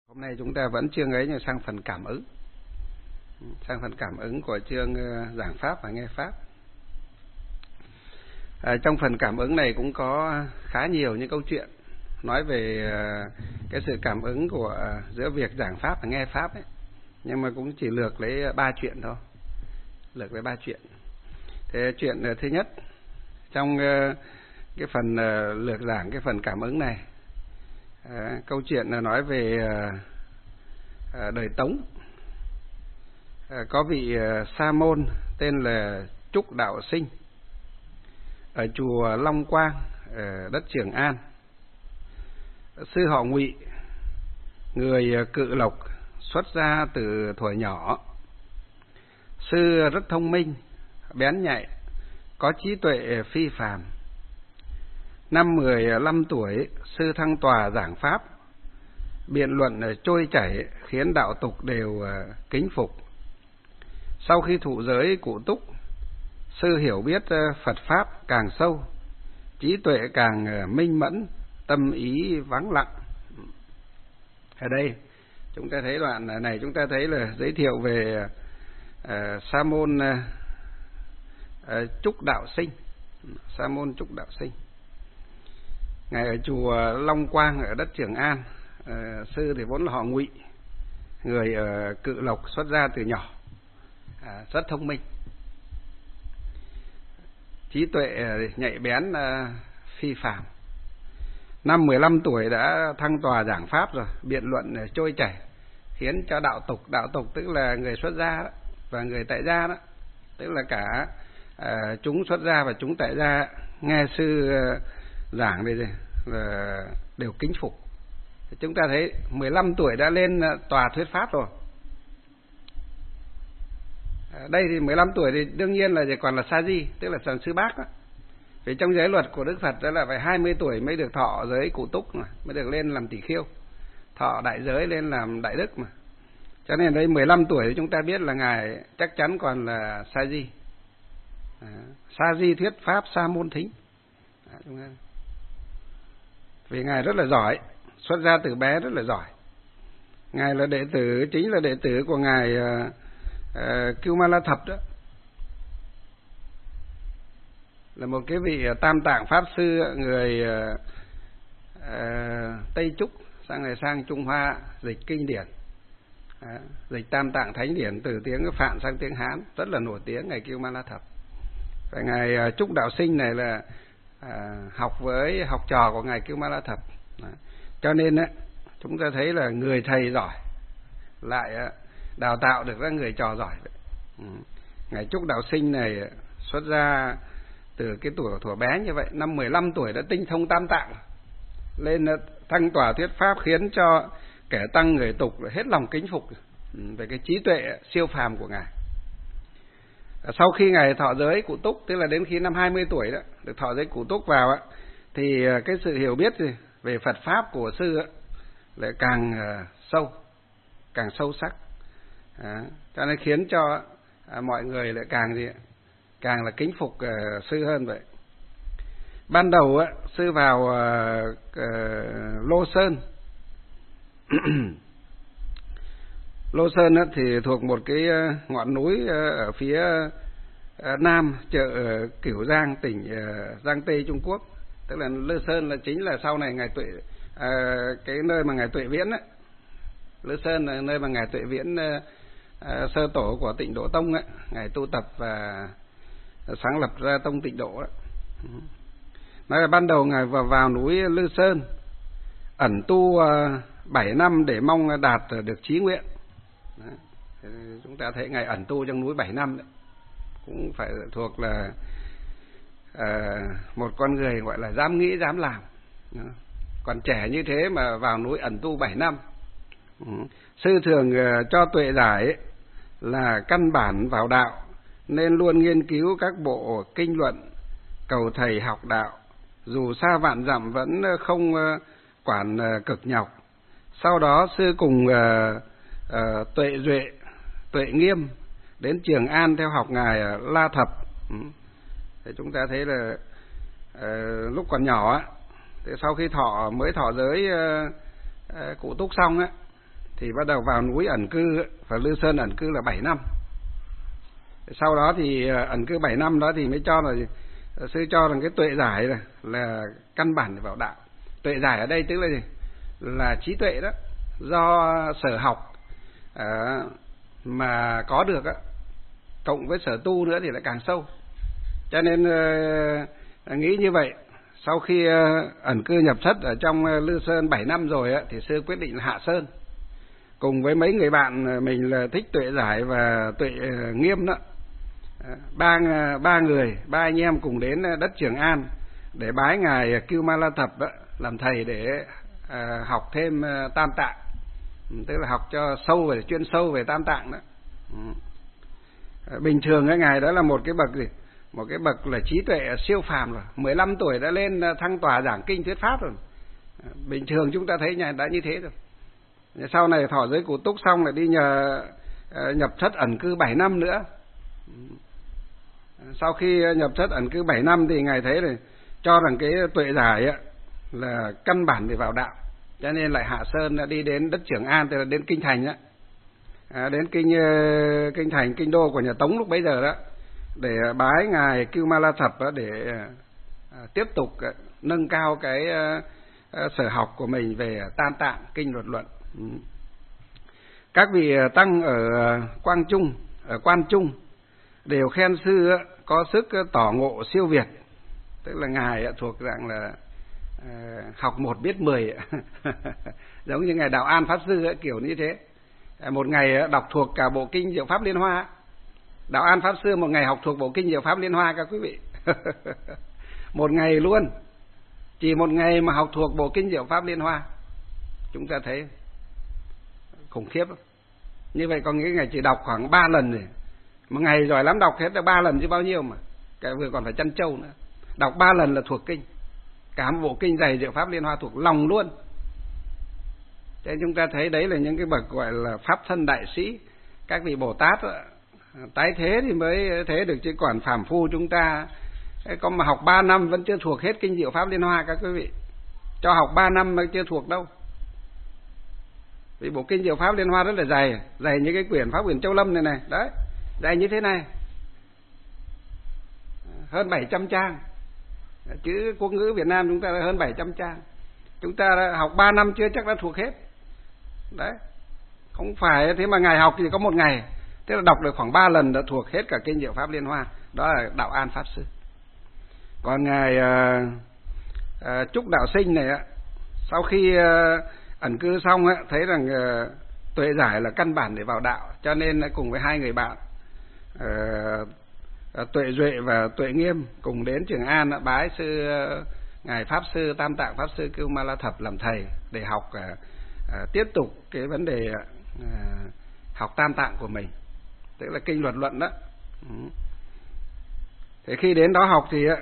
Hôm nay chúng ta vẫn chương ấy nhưng sang phần cảm ứng. Sang phần cảm ứng của chương giảng Pháp và nghe Pháp. Trong phần cảm ứng này cũng có khá nhiều những câu chuyện nói về cái sự cảm ứng của giữa việc giảng Pháp và nghe Pháp ấy. Nhưng mà cũng chỉ lược lấy 3 chuyện thôi. Lược lấy 3 chuyện. Thế chuyện thứ nhất, trong cái phần lược giảng cái phần cảm ứng này, câu chuyện là nói về đời Tống. Có vị sa môn tên là Trúc Đạo Sinh ở chùa Long Quang ở đất Trường An. Sư họ Ngụy, người Cự Lộc, xuất gia từ thuở nhỏ. Sư rất thông minh, bén nhạy, có trí tuệ phi phàm. Năm 15 tuổi, sư thăng tòa giảng Pháp, biện luận trôi chảy khiến đạo tục đều kính phục. Sau khi thụ giới Cụ Túc, sư hiểu biết Phật Pháp càng sâu, trí tuệ càng minh mẫn, tâm ý vắng lặng. Ở đây chúng ta thấy đoạn này, chúng ta thấy là giới thiệu về sa môn Trúc Đạo Sinh. Sa môn Trúc Đạo Sinh, ngài ở chùa Long Quang ở đất Trường An. Sư thì vốn là họ Ngụy, người ở Cự Lộc, xuất gia từ nhỏ, rất thông minh, trí tuệ nhạy bén phi phàm. Năm 15 tuổi đã thăng tòa giảng Pháp rồi, biện luận trôi chảy khiến cho đạo tục tức là người xuất gia đó, và người tại gia đó, tức là cả chúng xuất gia và chúng tại gia, nghe sư giảng đây là đều kính phục. Chúng ta thấy 15 tuổi đã lên tòa thuyết Pháp rồi. Đây thì 15 tuổi thì đương nhiên là còn là sa di, tức là sư bác đó. Vì trong giới luật của Đức Phật đó là phải 20 tuổi mới được thọ giới Cụ Túc mà, mới được lên làm tỷ khiêu, thọ đại giới lên làm đại đức mà. Cho nên đây 15 tuổi thì chúng ta biết là ngài chắc chắn còn là sa di. Sa di thuyết Pháp sa môn thính. Vì ngài rất là giỏi, xuất gia từ bé rất là giỏi. Ngài là đệ tử, chính là đệ tử của ngài Cưu Ma La Thập đó, là một cái vị Tam Tạng Pháp Sư, người Tây Trúc, sang Trung Hoa dịch kinh điển, dịch Tam Tạng Thánh Điển từ tiếng Phạn sang tiếng Hán, rất là nổi tiếng, ngài Cưu Ma La Thập. Và ngài Trúc Đạo Sinh này là học với học trò của ngài Cưu Ma La Thập. Cho nên chúng ta thấy là người thầy giỏi lại đào tạo được ra người trò giỏi. Ngài Trúc Đạo Sinh này xuất ra từ cái tuổi thuở bé như vậy, năm 15 tuổi đã tinh thông Tam Tạng, lên thăng tòa thuyết Pháp khiến cho kẻ tăng người tục hết lòng kính phục về cái trí tuệ siêu phàm của ngài. Sau khi ngài thọ giới Cụ Túc, tức là đến khi năm 20 tuổi đó, được thọ giới Cụ Túc vào thì cái sự hiểu biết về Phật Pháp của sư lại càng sâu sắc. Cho nên khiến cho mọi người lại càng là kính phục sư hơn vậy. Ban đầu sư vào Lô Sơn. Lô Sơn thì thuộc một cái ngọn núi ở phía nam chợ Cửu Giang, tỉnh Giang Tây, Trung Quốc. Tức là Lô Sơn là chính là sau này ngài Tuệ, cái nơi mà ngài Tuệ Viễn ấy. Lô Sơn là nơi mà ngài Tuệ Viễn sơ tổ của Tịnh Độ Tông ấy, ngài tu tập và sáng lập ra tông Tịnh Độ đó. Nói là ban đầu ngài vào núi Lư Sơn ẩn tu 7 năm để mong đạt được chí nguyện. Đấy. Chúng ta thấy ngài ẩn tu trong núi 7 năm đấy, cũng phải thuộc là một con người gọi là dám nghĩ dám làm. Còn trẻ như thế mà vào núi ẩn tu 7 năm. Sư thường cho tuệ giải là căn bản vào đạo, nên luôn nghiên cứu các bộ kinh luận, cầu thầy học đạo, dù xa vạn dặm vẫn không quản cực nhọc. Sau đó sư cùng Tuệ Duệ, Tuệ Nghiêm đến Trường An theo học ngài La Thập. Thì chúng ta thấy là lúc còn nhỏ thì sau khi mới thọ giới Cụ Túc xong thì bắt đầu vào núi ẩn cư, và Lư Sơn ẩn cư là 7 năm. Sau đó thì ẩn cư 7 năm đó thì mới cho là sư cho rằng cái tuệ giải là căn bản để vào đạo. Tuệ giải ở đây tức là gì? Là trí tuệ đó, do sở học mà có được á, cộng với sở tu nữa thì lại càng sâu. Cho nên nghĩ như vậy, sau khi ẩn cư nhập thất ở trong Lư Sơn 7 năm rồi á, thì sư quyết định là hạ sơn. Cùng với mấy người bạn mình là Thích Tuệ Giải và Tuệ Nghiêm đó, ba người, ba anh em cùng đến đất Trường An để bái ngài Cưu Ma La Thập làm thầy để học thêm Tam Tạng, tức là học cho sâu về, chuyên sâu về Tam Tạng đó. Bình thường cái ngài đó là một cái bậc gì? Một cái bậc là trí tuệ siêu phàm rồi, 15 tuổi đã lên thăng tòa giảng kinh thuyết pháp rồi. Bình thường chúng ta thấy ngài đã như thế rồi. Sau này thọ giới cụ túc xong lại đi nhập thất ẩn cư 7 năm nữa. Sau khi nhập thất ẩn cư 7 năm thì ngài thấy rồi, cho rằng cái tuệ giải là căn bản để vào đạo, cho nên lại hạ sơn đi đến đất Trường An, tức là đến kinh thành đến kinh thành, kinh đô của nhà Tống lúc bấy giờ đó, để bái ngài Cưu Ma La Thập để tiếp tục nâng cao cái sở học của mình về Tam Tạng, kinh luật luận. Các vị tăng ở Quan Trung đều khen sư có sức tỏ ngộ siêu việt, tức là ngài thuộc dạng là học 1 biết 10 giống như ngài Đạo An Pháp Sư kiểu như thế. Một ngày đọc thuộc cả bộ kinh Diệu Pháp Liên Hoa. Đạo An Pháp Sư một ngày học thuộc bộ kinh Diệu Pháp Liên Hoa các quý vị. Một ngày luôn, chỉ một ngày mà học thuộc bộ kinh Diệu Pháp Liên Hoa. Chúng ta thấy khủng khiếp. Như vậy có nghĩa ngày chỉ đọc khoảng 3 lần rồi. Một ngày giỏi lắm, đọc hết được 3 lần chứ bao nhiêu mà. Cái vừa còn phải chăn trâu nữa. Đọc 3 lần là thuộc kinh. Cả một bộ kinh dày Diệu Pháp Liên Hoa thuộc lòng luôn. Thế chúng ta thấy đấy là những cái bậc gọi là pháp thân đại sĩ. Các vị Bồ Tát tái thế thì mới thế được, chứ còn phàm phu chúng ta có mà học 3 năm vẫn chưa thuộc hết kinh Diệu Pháp Liên Hoa các quý vị. Cho học 3 năm mà chưa thuộc đâu. Vì bộ kinh Diệu Pháp Liên Hoa rất là dày, dày như cái quyển Pháp Quyển Châu Lâm này này, đấy, dày như thế này, hơn 700 trang. Chữ quốc ngữ Việt Nam chúng ta là hơn 700 trang. Chúng ta học 3 năm chưa chắc đã thuộc hết. Đấy, không phải thế mà ngài học thì có một ngày, thế là đọc được khoảng 3 lần đã thuộc hết cả kinh Diệu Pháp Liên Hoa. Đó là Đạo An Pháp Sư. Còn ngài Trúc Đạo Sinh này sau khi ẩn cư xong thấy rằng tuệ giải là căn bản để vào đạo, cho nên cùng với hai người bạn Tuệ Duệ và Tuệ Nghiêm cùng đến Trường An bái sư ngài Pháp Sư Tam Tạng Pháp Sư Cưu Ma La Thập làm thầy để học tiếp tục cái vấn đề học Tam Tạng của mình, tức là kinh luật luận đó. Thế khi đến đó học thì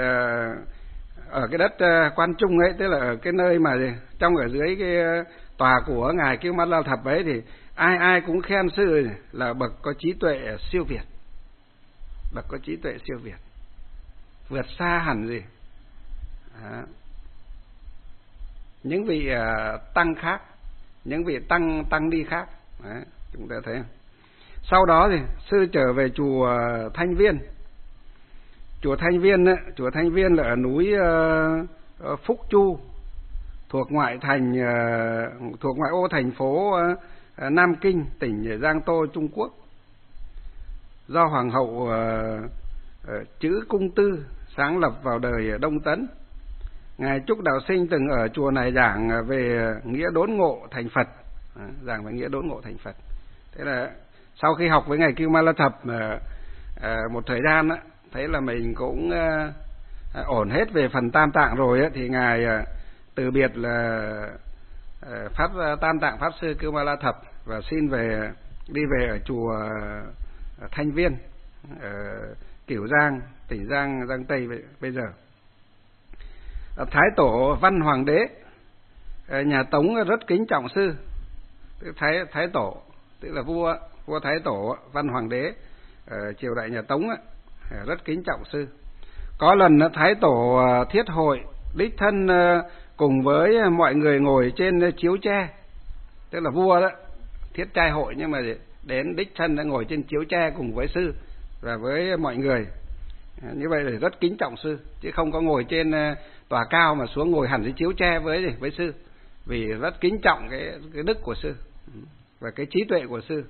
ở cái đất Quan Trung ấy, tức là ở cái nơi mà trong ở dưới cái tòa của ngài Cưu Ma La Thập ấy, thì ai ai cũng khen sư là bậc có trí tuệ siêu việt, bậc có trí tuệ siêu việt, vượt xa hẳn gì những vị tăng khác, những vị tăng ni khác. Đấy, chúng ta thấy. Sau đó thì sư trở về chùa Thanh Viên. Chùa Thanh Viên là ở núi Phúc Chu, thuộc ngoại ô thành phố Nam Kinh, tỉnh Giang Tô, Trung Quốc. Do Hoàng hậu Chữ Cung Tư sáng lập vào đời Đông Tấn. Ngài Trúc Đạo Sinh từng ở chùa này giảng về nghĩa đốn ngộ thành Phật, giảng về nghĩa đốn ngộ thành Phật. Thế là sau khi học với ngài Cưu Ma La Thập một thời gian thấy là mình cũng ổn hết về phần Tam Tạng rồi thì ngài từ biệt là Tam Tạng Pháp Sư Cưu Ma La Thập và xin đi về ở chùa Thanh Viên ở Kiểu Giang, tỉnh Giang Tây bây giờ. Thái tổ Văn Hoàng đế nhà Tống rất kính trọng sư. Thái tổ tức là vua Thái tổ Văn Hoàng đế triều đại nhà Tống rất kính trọng sư. Có lần Thái tổ thiết hội đích thân cùng với mọi người ngồi trên chiếu tre, tức là vua đó thiết trai hội, nhưng mà đến đích thân đã ngồi trên chiếu tre cùng với sư và với mọi người. Như vậy là rất kính trọng sư, chứ không có ngồi trên tòa cao mà xuống ngồi hẳn dưới chiếu tre với sư, vì rất kính trọng cái đức của sư và cái trí tuệ của sư.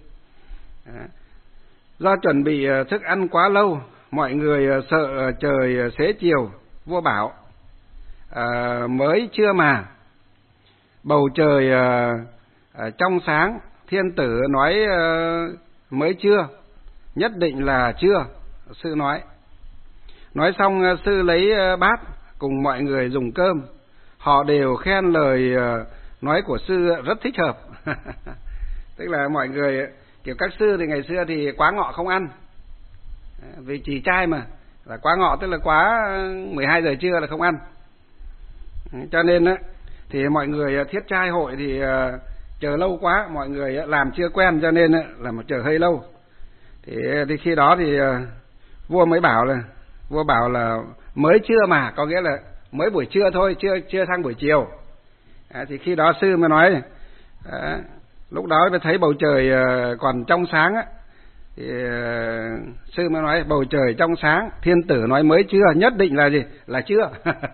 Do chuẩn bị thức ăn quá lâu, mọi người sợ trời xế chiều. Vua bảo mới trưa mà, bầu trời trong sáng. Thiên tử nói mới trưa, nhất định là trưa. Sư nói xong, sư lấy bát cùng mọi người dùng cơm. Họ đều khen lời nói của sư rất thích hợp. Tức là mọi người kiểu các sư thì ngày xưa thì quá ngọ không ăn, vì trì trai mà, là quá ngọ tức là quá 12 giờ trưa là không ăn. Cho nên thì mọi người thiết trai hội thì chờ lâu quá, mọi người làm chưa quen cho nên là mà chờ hơi lâu. Thì khi đó thì vua bảo là mới trưa mà, có nghĩa là mới buổi trưa thôi, chưa sang buổi chiều. Thì khi đó sư mới nói, lúc đó mới thấy bầu trời còn trong sáng á, thì sư mới nói bầu trời trong sáng. Thiên tử nói mới trưa, nhất định là gì? Là trưa.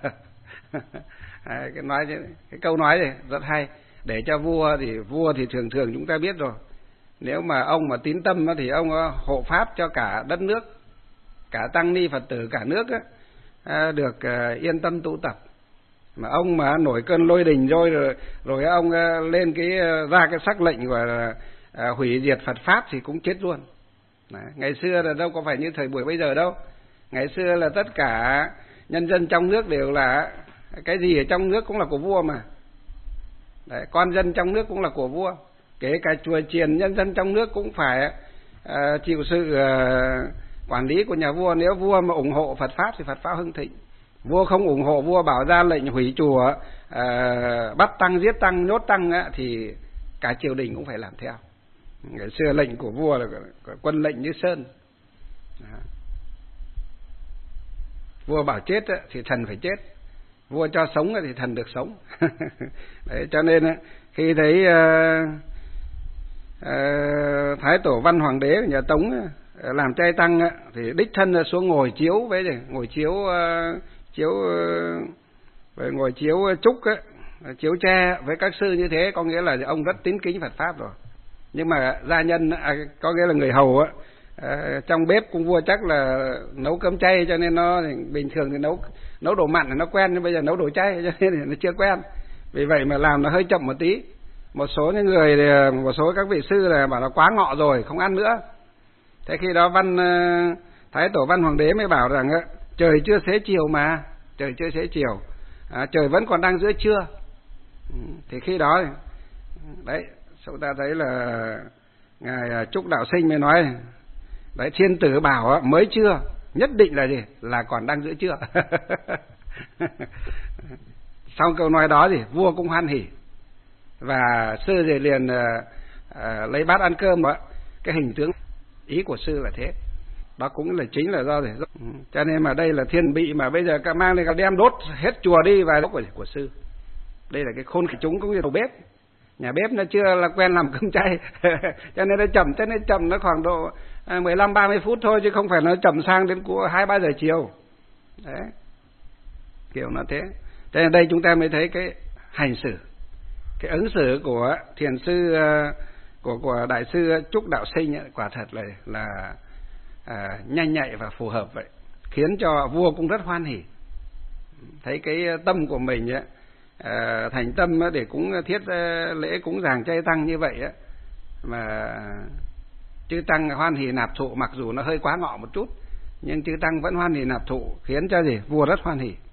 Cái câu nói này rất hay, để cho vua thì thường chúng ta biết rồi, nếu mà ông mà tín tâm thì ông hộ pháp cho cả đất nước, cả tăng ni Phật tử cả nước được yên tâm tu tập. Mà ông mà nổi cơn lôi đình rồi ông lên ra cái sắc lệnh gọi là hủy diệt Phật pháp thì cũng chết luôn. Ngày xưa là đâu có phải như thời buổi bây giờ đâu. Ngày xưa là tất cả nhân dân trong nước đều là cái gì ở trong nước cũng là của vua mà. Đấy, con dân trong nước cũng là của vua, kể cả chùa chiền nhân dân trong nước cũng phải chịu sự quản lý của nhà vua. Nếu vua mà ủng hộ Phật pháp thì Phật pháp hưng thịnh. Vua không ủng hộ, vua bảo ra lệnh hủy chùa, bắt tăng, giết tăng, nhốt tăng thì cả triều đình cũng phải làm theo. Ngày xưa lệnh của vua là quân lệnh như sơn. Vua bảo chết thì thần phải chết, vua cho sống thì thần được sống. Đấy, cho nên khi thấy Thái Tổ Văn Hoàng đế của nhà Tống làm trai tăng thì đích thân xuống ngồi chiếu ngồi chiếu trúc chiếu tre với các sư như thế, có nghĩa là ông rất tín kính Phật pháp rồi. Nhưng mà gia nhân có nghĩa là người hầu trong bếp cung vua chắc là nấu cơm chay, cho nên nó bình thường thì nấu đồ mặn thì nó quen, nhưng bây giờ nấu đồ chay cho nên thì nó chưa quen. Vì vậy mà làm nó hơi chậm một tí. Một số các vị sư là bảo là quá ngọ rồi không ăn nữa. Thế khi đó Thái Tổ Văn Hoàng đế mới bảo rằng trời chưa xế chiều mà, trời chưa xế chiều, trời vẫn còn đang giữa trưa. Thì khi đó đấy, chúng ta thấy là ngài Trúc Đạo Sinh mới nói đấy, thiên tử bảo mới trưa, nhất định là gì? Là còn đang giữa trưa. Sau câu nói đó thì vua cũng hoan hỉ, và sư thì liền lấy bát ăn cơm. Cái hình tướng ý của sư là thế. Đó cũng là chính là do cho nên mà đây là thiên bị mà bây giờ cả mang lên đem đốt hết chùa đi và đốt của sư. Đây là cái khôn của chúng cũng như đầu bếp. Nhà bếp nó chưa là quen làm cơm chay cho nên nó chậm nó khoảng độ 15-30 phút thôi, chứ không phải nó chậm sang đến 2-3 giờ chiều. Đấy, kiểu nó thế. Thế nên đây chúng ta mới thấy cái hành xử, cái ứng xử của thiền sư, của đại sư Trúc Đạo Sinh quả thật là nhanh nhạy và phù hợp vậy, khiến cho vua cũng rất hoan hỉ. Thấy cái tâm của mình thành tâm để cũng thiết lễ cúng dường chay tăng như vậy mà chư tăng hoan hỉ nạp thụ, mặc dù nó hơi quá ngọ một chút nhưng chư tăng vẫn hoan hỉ nạp thụ, khiến cho vua rất hoan hỉ.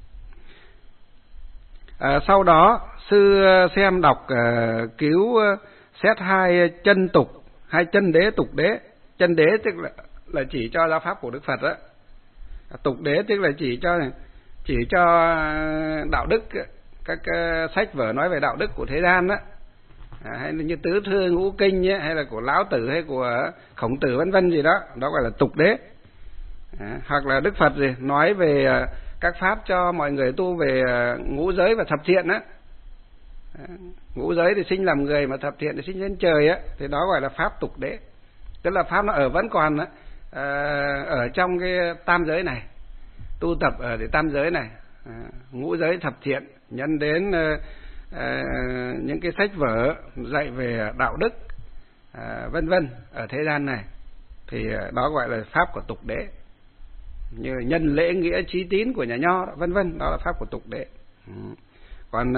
Sau đó sư xem đọc cứu xét hai chân tục, hai chân đế, tục đế. Chân đế tức là chỉ cho giáo pháp của Đức Phật đó. Tục đế tức là chỉ cho đạo đức, các sách vở nói về đạo đức của thế gian đó, hay là như Tứ Thư Ngũ Kinh ấy, hay là của Lão Tử hay của Khổng Tử vân vân gì đó, đó gọi là tục đế. Hoặc là Đức Phật nói về các pháp cho mọi người tu về ngũ giới và thập thiện á, Ngũ giới thì sinh làm người, mà thập thiện thì sinh lên trời á, thì đó gọi là pháp tục đế. Tức là pháp nó vẫn còn ở trong cái tam giới này, tu tập ở cái tam giới này, ngũ giới thập thiện, nhân đến những cái sách vở dạy về đạo đức, vân vân ở thế gian này, thì đó gọi là pháp của tục đế. Như nhân lễ nghĩa trí tín của nhà Nho, vân vân, đó là pháp của tục đế. Còn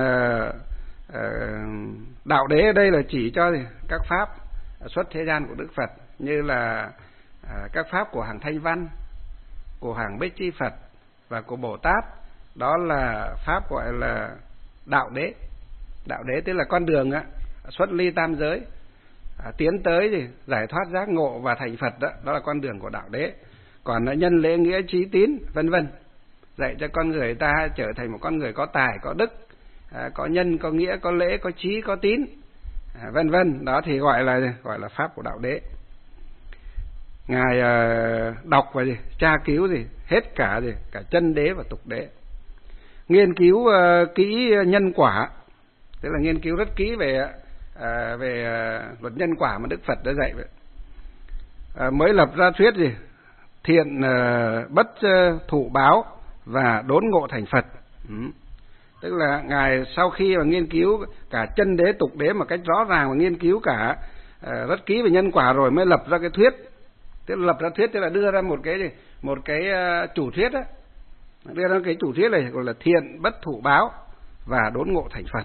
đạo đế ở đây là chỉ cho các pháp xuất thế gian của Đức Phật, như là các pháp của hàng Thanh Văn, của hàng Bích Chi Phật và của Bồ Tát. Đó là pháp gọi là đạo đế. Đạo đế tức là con đường xuất ly tam giới, tiến tới thì giải thoát giác ngộ và thành Phật, đó là con đường của đạo đế. Còn nhân lễ nghĩa trí tín vân vân, dạy cho con người ta trở thành một con người có tài, có đức, có nhân, có nghĩa, có lễ, có trí, có tín, vân vân, đó thì gọi là pháp của đạo đế. Ngài đọc và tra cứu hết cả chân đế và tục đế, nghiên cứu kỹ nhân quả, tức là nghiên cứu rất kỹ về luật nhân quả mà Đức Phật đã dạy vậy. Mới lập ra thuyết thiện bất thụ báo và đốn ngộ thành Phật. Tức là Ngài sau khi mà nghiên cứu cả chân đế tục đế một cách rõ ràng, và nghiên cứu cả rất kỹ về nhân quả rồi mới lập ra cái thuyết. Tức là lập ra thuyết tức là đưa ra một cái chủ thuyết á, đưa ra cái chủ thuyết này gọi là thiện bất thụ báo và đốn ngộ thành Phật.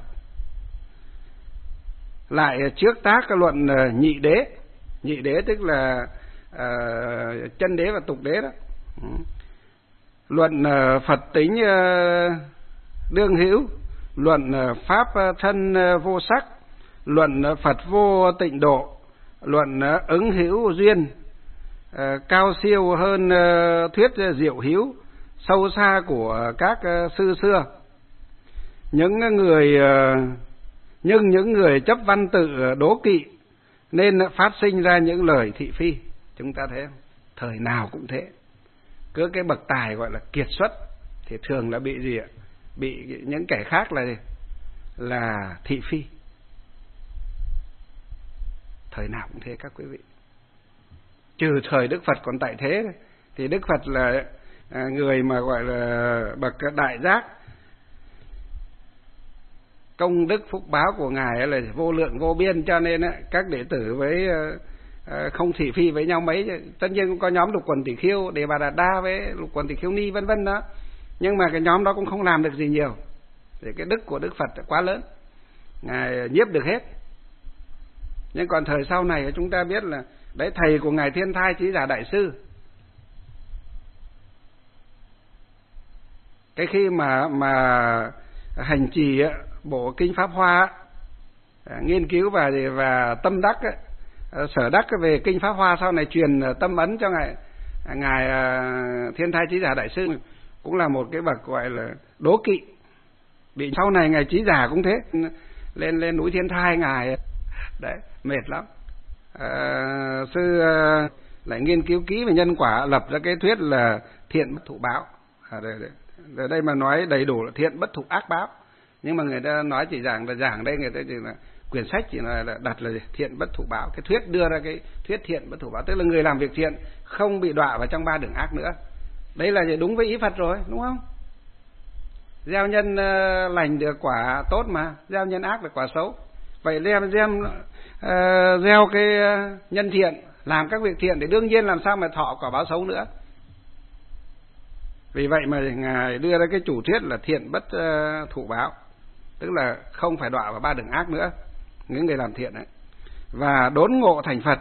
Lại trước tác cái luận nhị đế tức là chân đế và tục đế đó. Luận Phật tính đương hữu, luận pháp thân vô sắc, luận Phật vô tịnh độ, luận ứng hữu duyên, cao siêu hơn thuyết diệu hữu, sâu xa của các sư xưa. Nhưng những người chấp văn tự đố kỵ nên phát sinh ra những lời thị phi. Chúng ta thấy không? Thời nào cũng thế. Cứ cái bậc tài gọi là kiệt xuất thì thường là bị gì ạ? Bị những kẻ khác là thị phi. Thời nào cũng thế các quý vị. Trừ thời Đức Phật còn tại thế thì Đức Phật là người mà gọi là bậc đại giác, công đức phúc báo của Ngài là vô lượng vô biên, cho nên các đệ tử với không thị phi với nhau mấy. Tất nhiên cũng có nhóm Lục Quần Tỷ Khiêu, Đề Bà Đạt Đa với Lục Quần Tỷ Khiêu Ni vân vân đó, nhưng mà cái nhóm đó cũng không làm được gì nhiều, để cái đức của Đức Phật quá lớn, Ngài nhiếp được hết. Nhưng còn thời sau này chúng ta biết là đấy, thầy của Ngài Thiên Thai Chí Giả Đại Sư, cái khi mà hành trì bộ kinh Pháp Hoa, nghiên cứu và tâm đắc sở đắc về kinh Pháp Hoa, sau này truyền tâm ấn cho ngài Thiên Thai Chí Giả Đại Sư, cũng là một cái bậc gọi là đố kỵ. Bị sau này ngài Chí Giả cũng thế, lên núi Thiên Thai ngài đấy mệt lắm. Sư lại nghiên cứu kỹ về nhân quả, lập ra cái thuyết là thiện bất thụ báo. Ở đây mà nói đầy đủ là thiện bất thụ ác báo, nhưng mà người ta nói chỉ giảng đây, người ta chỉ là quyển sách chỉ là đặt là thiện bất thụ báo. Cái thuyết đưa ra cái thuyết thiện bất thụ báo, tức là người làm việc thiện không bị đọa vào trong ba đường ác nữa. Đây là đúng với ý Phật rồi, đúng không? Gieo nhân lành được quả tốt, mà gieo nhân ác được quả xấu. Vậy gieo cái nhân thiện, làm các việc thiện thì đương nhiên làm sao mà thọ quả báo xấu nữa. Vì vậy mà Ngài đưa ra cái chủ thuyết là thiện bất thụ báo, tức là không phải đọa vào ba đường ác nữa, những người làm thiện ấy. Và đốn ngộ thành Phật.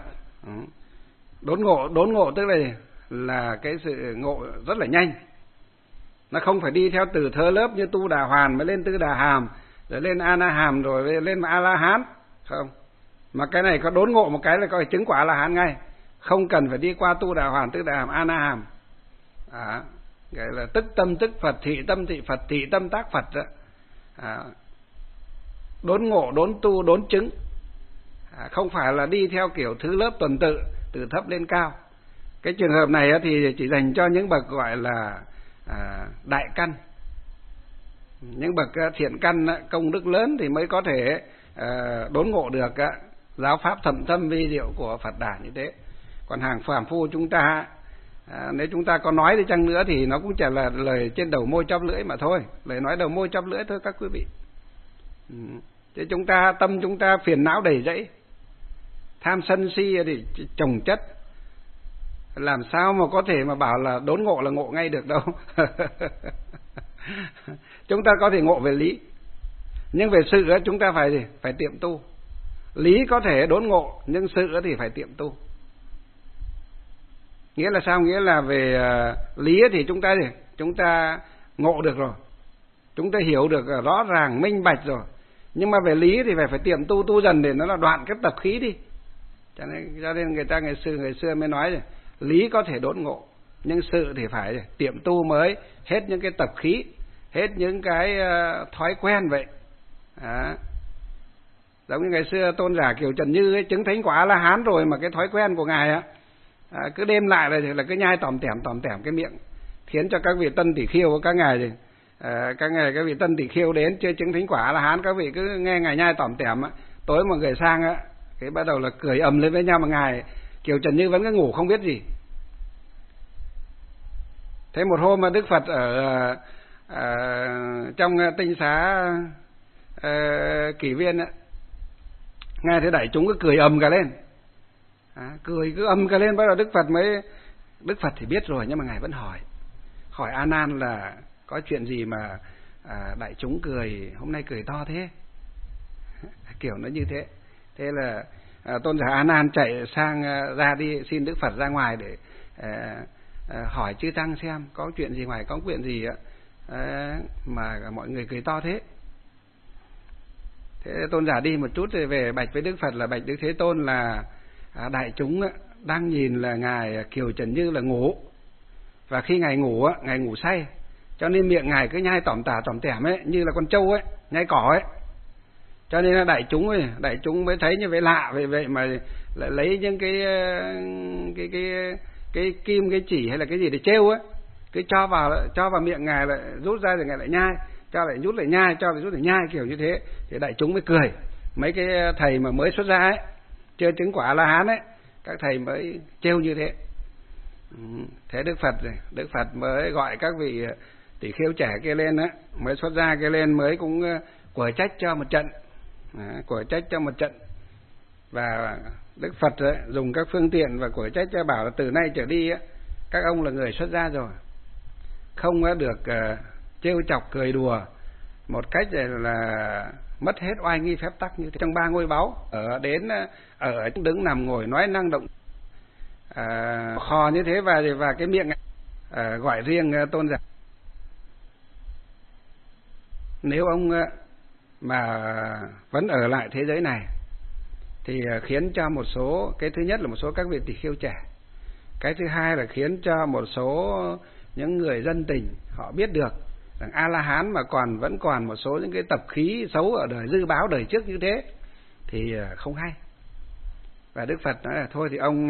Đốn ngộ tức là cái sự ngộ rất là nhanh. Nó không phải đi theo từ thơ lớp như Tu Đà Hoàn mới lên Tư Đà Hàm, rồi lên A Na Hàm, rồi lên A La Hán, không. Mà cái này có đốn ngộ một cái là có thể chứng quả A La Hán ngay, không cần phải đi qua Tu Đà Hoàn, Tư Đà Hàm, A Na Hàm. Gọi là tức tâm tức Phật, thị tâm thị Phật, thị tâm tác Phật đó. Đốn ngộ, đốn tu, đốn chứng. Không phải là đi theo kiểu thứ lớp tuần tự, từ thấp lên cao. Cái trường hợp này thì chỉ dành cho những bậc gọi là đại căn. Những bậc thiện căn công đức lớn thì mới có thể đốn ngộ được giáo pháp thầm thâm vi diệu của Phật Đà như thế. Còn hàng phàm phu chúng ta, nếu chúng ta có nói đi chăng nữa thì nó cũng chỉ là lời trên đầu môi chóp lưỡi mà thôi, lời nói đầu môi chóp lưỡi thôi các quý vị. Thế chúng ta tâm chúng ta phiền não đầy rẫy, tham sân si thì chồng chất, làm sao mà có thể mà bảo là đốn ngộ là ngộ ngay được đâu. Chúng ta có thể ngộ về lý, nhưng về sự chúng ta phải tiệm tu. Lý có thể đốn ngộ, nhưng sự thì phải tiệm tu. Nghĩa là sao? Nghĩa là về lý thì chúng ta ngộ được rồi, chúng ta hiểu được rõ ràng minh bạch rồi. Nhưng mà về lý thì phải tiệm tu dần để nó là đoạn cái tập khí đi. Cho nên ngày xưa mới nói rồi, lý có thể đốn ngộ, nhưng sự thì phải tiệm tu mới hết những cái tập khí, hết những cái thói quen vậy. Giống như ngày xưa tôn giả Kiều Trần Như ấy, chứng thánh quả La Hán rồi mà cái thói quen của ngài cứ đêm lại là cứ nhai tòm tẻm cái miệng, khiến cho các vị tân tỷ khiêu của các ngài các vị tân tỷ khiêu đến chưa chứng thánh quả La Hán, các vị cứ nghe ngài nhai tòm tẻm tối mọi người sang cái bắt đầu là cười ầm lên với nhau, mà ngài Kiều Trần Như vẫn cứ ngủ không biết gì. Thế một hôm mà Đức Phật ở trong tinh xá Kỷ Viên nghe thấy đại chúng cứ cười ầm cả lên, cười cứ ầm cả lên. Bắt đầu Đức Phật thì biết rồi, nhưng mà ngài vẫn hỏi A Nan là có chuyện gì mà đại chúng cười hôm nay cười to thế, kiểu nó như thế. Thế là tôn giả A Nan chạy sang ra đi xin Đức Phật ra ngoài để hỏi chư tăng xem có chuyện gì, ngoài có chuyện gì mà mọi người cười to thế. Thế tôn giả đi một chút rồi về bạch với Đức Phật là: bạch Đức Thế Tôn, là đại chúng đang nhìn là ngài Kiều Trần Như là ngủ, và khi ngài ngủ say, cho nên miệng ngài cứ nhai tỏm tẻm ấy, như là con trâu ấy nhai cỏ ấy. Cho nên là đại chúng mới thấy như vậy lạ, vậy mà lại lấy những cái kim, cái chỉ hay là cái gì để trêu á, cứ cho vào miệng ngài, lại rút ra rồi ngài lại nhai, cho lại rút lại nhai, cho lại rút lại nhai, kiểu như thế. Thì đại chúng mới cười. Mấy cái thầy mà mới xuất ra ấy, chưa chứng quả La Hán ấy, các thầy mới trêu như thế. Thế Đức Phật mới gọi các vị tỷ khiêu trẻ kia lên á, mới xuất ra kia lên, mới cũng quở trách cho một trận. Và Đức Phật dùng các phương tiện và quở trách cho, bảo là từ nay trở đi các ông là người xuất gia rồi, không được trêu chọc cười đùa một cách là mất hết oai nghi phép tắc như thế. Trong 3 ngôi báu ở đứng nằm ngồi nói năng động khò như thế, và cái miệng gọi riêng tôn giả. Nếu ông mà vẫn ở lại thế giới này thì khiến cho một số, cái thứ nhất là một số các vị tỷ khiêu trẻ, cái thứ hai là khiến cho một số những người dân tình họ biết được rằng A La Hán mà vẫn còn một số những cái tập khí xấu ở đời dư báo đời trước như thế thì không hay. Và Đức Phật nói là thôi thì ông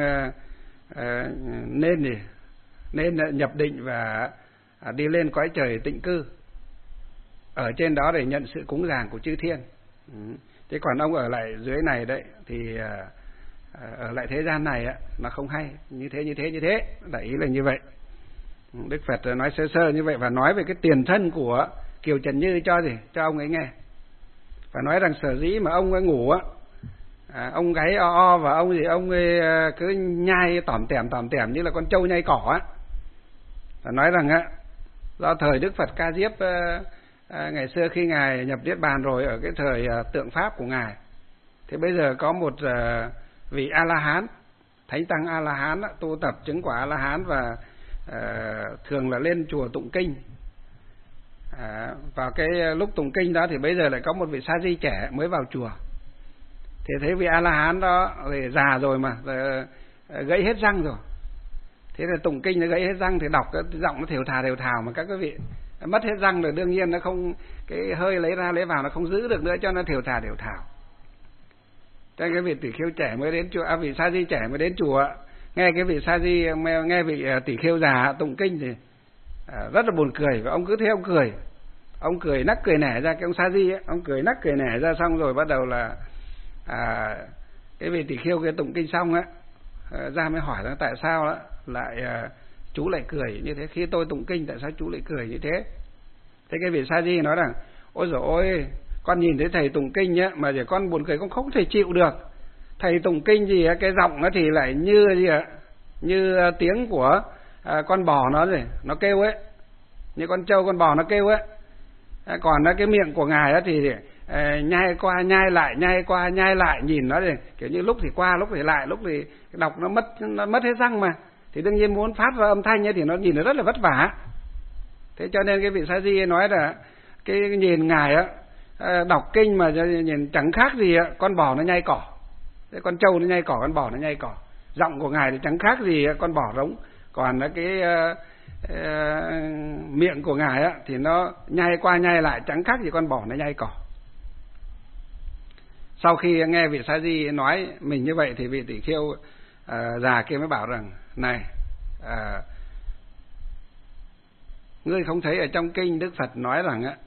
nên nhập định và đi lên cõi trời tịnh cư, ở trên đó để nhận sự cúng dường của chư thiên. Thế còn ông ở lại dưới này đấy thì ở lại thế gian này nó không hay, như thế, đại ý là như vậy. Đức Phật nói sơ như vậy, và nói về cái tiền thân của Kiều Trần Như cho ông ấy nghe, và nói rằng sở dĩ mà ông ấy ngủ ông gáy o và ông ấy cứ nhai tỏm tẻm như là con trâu nhai cỏ và nói rằng do thời Đức Phật Ca Diếp ngày xưa khi ngài nhập niết bàn rồi, ở cái thời tượng pháp của ngài, thì bây giờ có một vị A La Hán, thánh tăng A La Hán tu tập chứng quả A La Hán, và thường là lên chùa tụng kinh. Vào cái lúc tụng kinh đó thì bây giờ lại có một vị sa di trẻ mới vào chùa. Thì thấy vị A La Hán đó thì già rồi mà gãy hết răng rồi, thế là tụng kinh nó gãy hết răng, thì đọc cái giọng nó thều thào mà các quý vị mất hết răng rồi, đương nhiên nó không, cái hơi lấy ra lấy vào nó không giữ được nữa, cho nó thều thào. Cho cái vị tỷ khiêu trẻ mới đến chùa, vị sa di trẻ mới đến chùa, nghe cái vị sa di, nghe vị tỷ khiêu già tụng kinh thì rất là buồn cười, và ông cứ thế ông cười. Ông cười nắc cười nẻ ra, cái ông Sa Di ấy, ông cười nắc cười nẻ ra, xong rồi bắt đầu là cái vị tỳ kheo kia tụng kinh xong á, ra mới hỏi là tại sao đó lại chú lại cười như thế, khi tôi tụng kinh tại sao chú lại cười như thế? Thế cái vị Sa Di nói rằng ôi dồi ôi, con nhìn thấy thầy tụng kinh á mà để con buồn cười, con không thể chịu được. Thầy tụng kinh gì á, cái giọng nó thì lại như gì ạ, như tiếng của con bò nó kêu ấy, như con trâu con bò nó kêu ấy. Còn cái miệng của ngài á thì nhai qua nhai lại, nhai qua nhai lại, nhìn nó thì kiểu như lúc thì qua lúc thì lại, lúc thì đọc nó mất hết răng mà, thì đương nhiên muốn phát ra âm thanh ấy thì nó nhìn nó rất là vất vả. Thế cho nên cái vị Sa Di nói là cái nhìn ngài á đọc kinh mà nhìn chẳng khác gì con bò nó nhai cỏ, cái con trâu nó nhai cỏ, con bò nó nhai cỏ. Giọng của ngài thì chẳng khác gì con bò rống, còn cái miệng của ngài á thì nó nhai qua nhai lại, chẳng khác gì con bò nó nhai cỏ. Sau khi nghe vị Sa Di nói mình như vậy thì vị tỷ kheo già kia mới bảo rằng này, ngươi không thấy ở trong kinh Đức Phật nói rằng á,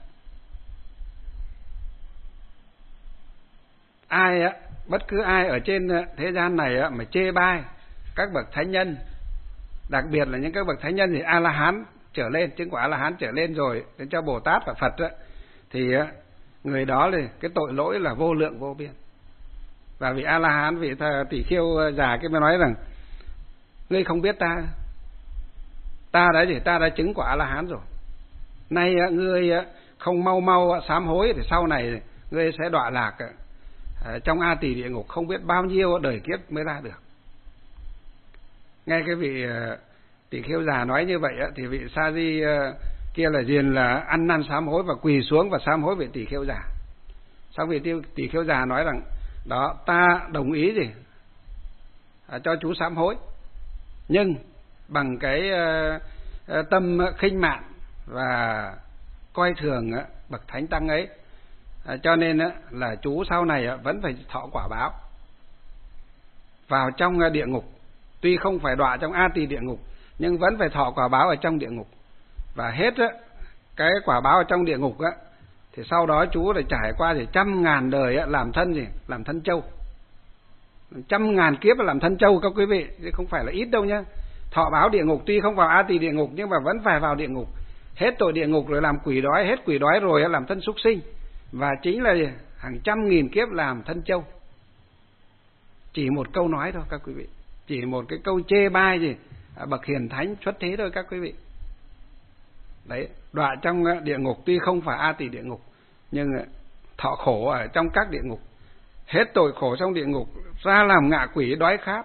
ai á, bất cứ ai ở trên thế gian này á mà chê bai các bậc thánh nhân, đặc biệt là những các bậc thánh nhân thì A La Hán trở lên, chứng quả A La Hán trở lên rồi đến cho Bồ Tát và Phật á, thì người đó thì cái tội lỗi là vô lượng vô biên. Và vị A La Hán, vị tỷ kheo già cái mới nói rằng ngươi không biết ta đấy thì ta đã chứng quả A La Hán rồi. Nay ngươi không mau sám hối thì sau này ngươi sẽ đọa lạc trong A Tỳ địa ngục không biết bao nhiêu đời kiếp mới ra được. Nghe cái vị tỷ kheo già nói như vậy thì vị Sa Di kia là liền là ăn năn sám hối và quỳ xuống và sám hối vị tỷ kheo già. Sau vị tỷ kheo già nói rằng đó, ta đồng ý gì cho chú sám hối, nhưng bằng cái tâm khinh mạn và coi thường bậc thánh tăng ấy, cho nên là chú sau này vẫn phải thọ quả báo vào trong địa ngục. Tuy không phải đọa trong A Tỳ địa ngục nhưng vẫn phải thọ quả báo ở trong địa ngục. Và hết cái quả báo ở trong địa ngục thì sau đó chú lại trải qua thì 100.000 đời làm thân gì, làm thân trâu, 100.000 kiếp làm thân trâu các quý vị, chứ không phải là ít đâu nhá. Thọ báo địa ngục, tuy không vào A Tỳ địa ngục nhưng mà vẫn phải vào địa ngục. Hết tội địa ngục rồi làm quỷ đói, hết quỷ đói rồi làm thân súc sinh, và chính là hàng 100.000 kiếp làm thân trâu. Chỉ một câu nói thôi các quý vị, chỉ một cái câu chê bai gì bậc hiền thánh xuất thế thôi các quý vị. Đấy, đọa trong địa ngục, tuy không phải A Tỳ địa ngục nhưng thọ khổ ở trong các địa ngục, hết tội khổ trong địa ngục, ra làm ngạ quỷ đói khát,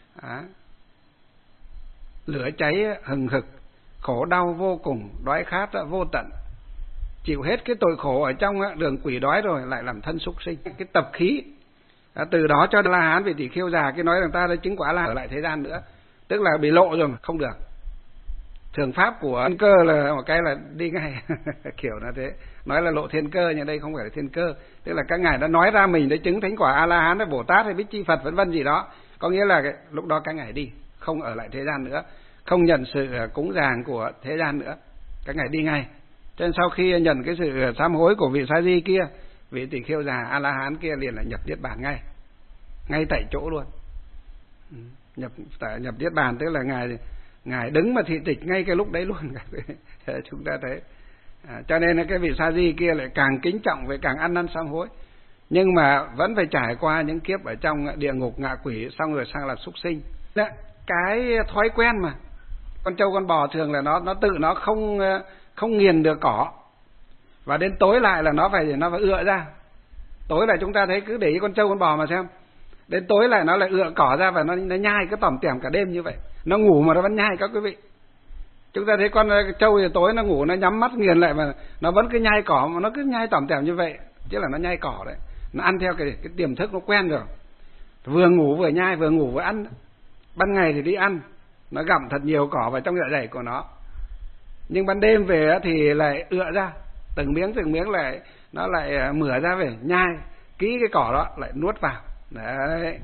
lửa cháy hừng hực, khổ đau vô cùng, đói khát vô tận, chịu hết cái tội khổ ở trong đường quỷ đói rồi lại làm thân súc sinh. Cái tập khí từ đó cho La Hán vị tỷ kheo già cái nói rằng ta đã chứng quả La ở lại thế gian nữa, tức là bị lộ rồi mà không được. Thường pháp của thiên cơ là một cái là đi ngay kiểu là thế, nói là lộ thiên cơ, nhưng đây không phải là thiên cơ, tức là các ngài đã nói ra mình đã chứng thánh quả A La Hán hay Bồ Tát hay Bích Chi Phật vân vân gì đó, có nghĩa là lúc đó các ngài đi, không ở lại thế gian nữa, không nhận sự cúng dường của thế gian nữa, các ngài đi ngay. Cho nên sau khi nhận cái sự sám hối của vị Sa Di kia, vị tỷ kheo già A La Hán kia liền là nhập niết bàn ngay tại chỗ luôn. Nhập niết bàn tức là ngài đứng mà thị tịch ngay cái lúc đấy luôn. Chúng ta thấy cho nên cái vị Sa Di kia lại càng kính trọng, với càng ăn năn sám hối, nhưng mà vẫn phải trải qua những kiếp ở trong địa ngục ngạ quỷ, xong rồi sang làm súc sinh. Cái thói quen mà con trâu con bò thường là nó tự nó không nghiền được cỏ, và đến tối lại là nó phải ựa ra. Tối lại chúng ta thấy, cứ để ý con trâu con bò mà xem, đến tối lại nó lại ựa cỏ ra và nó nhai cứ tỏm tẻm cả đêm như vậy. Nó ngủ mà nó vẫn nhai các quý vị. Chúng ta thấy con trâu thì tối nó ngủ, nó nhắm mắt nghiền lại mà nó vẫn cứ nhai cỏ, mà nó cứ nhai tỏm tẻm như vậy, chứ là nó nhai cỏ đấy. Nó ăn theo cái tiềm thức nó quen rồi, vừa ngủ vừa nhai, vừa ngủ vừa ăn. Ban ngày thì đi ăn, nó gặm thật nhiều cỏ vào trong dạ dày của nó, nhưng ban đêm về thì lại ựa ra từng miếng lại, nó lại mửa ra về nhai kỹ cái cỏ đó lại nuốt vào đấy.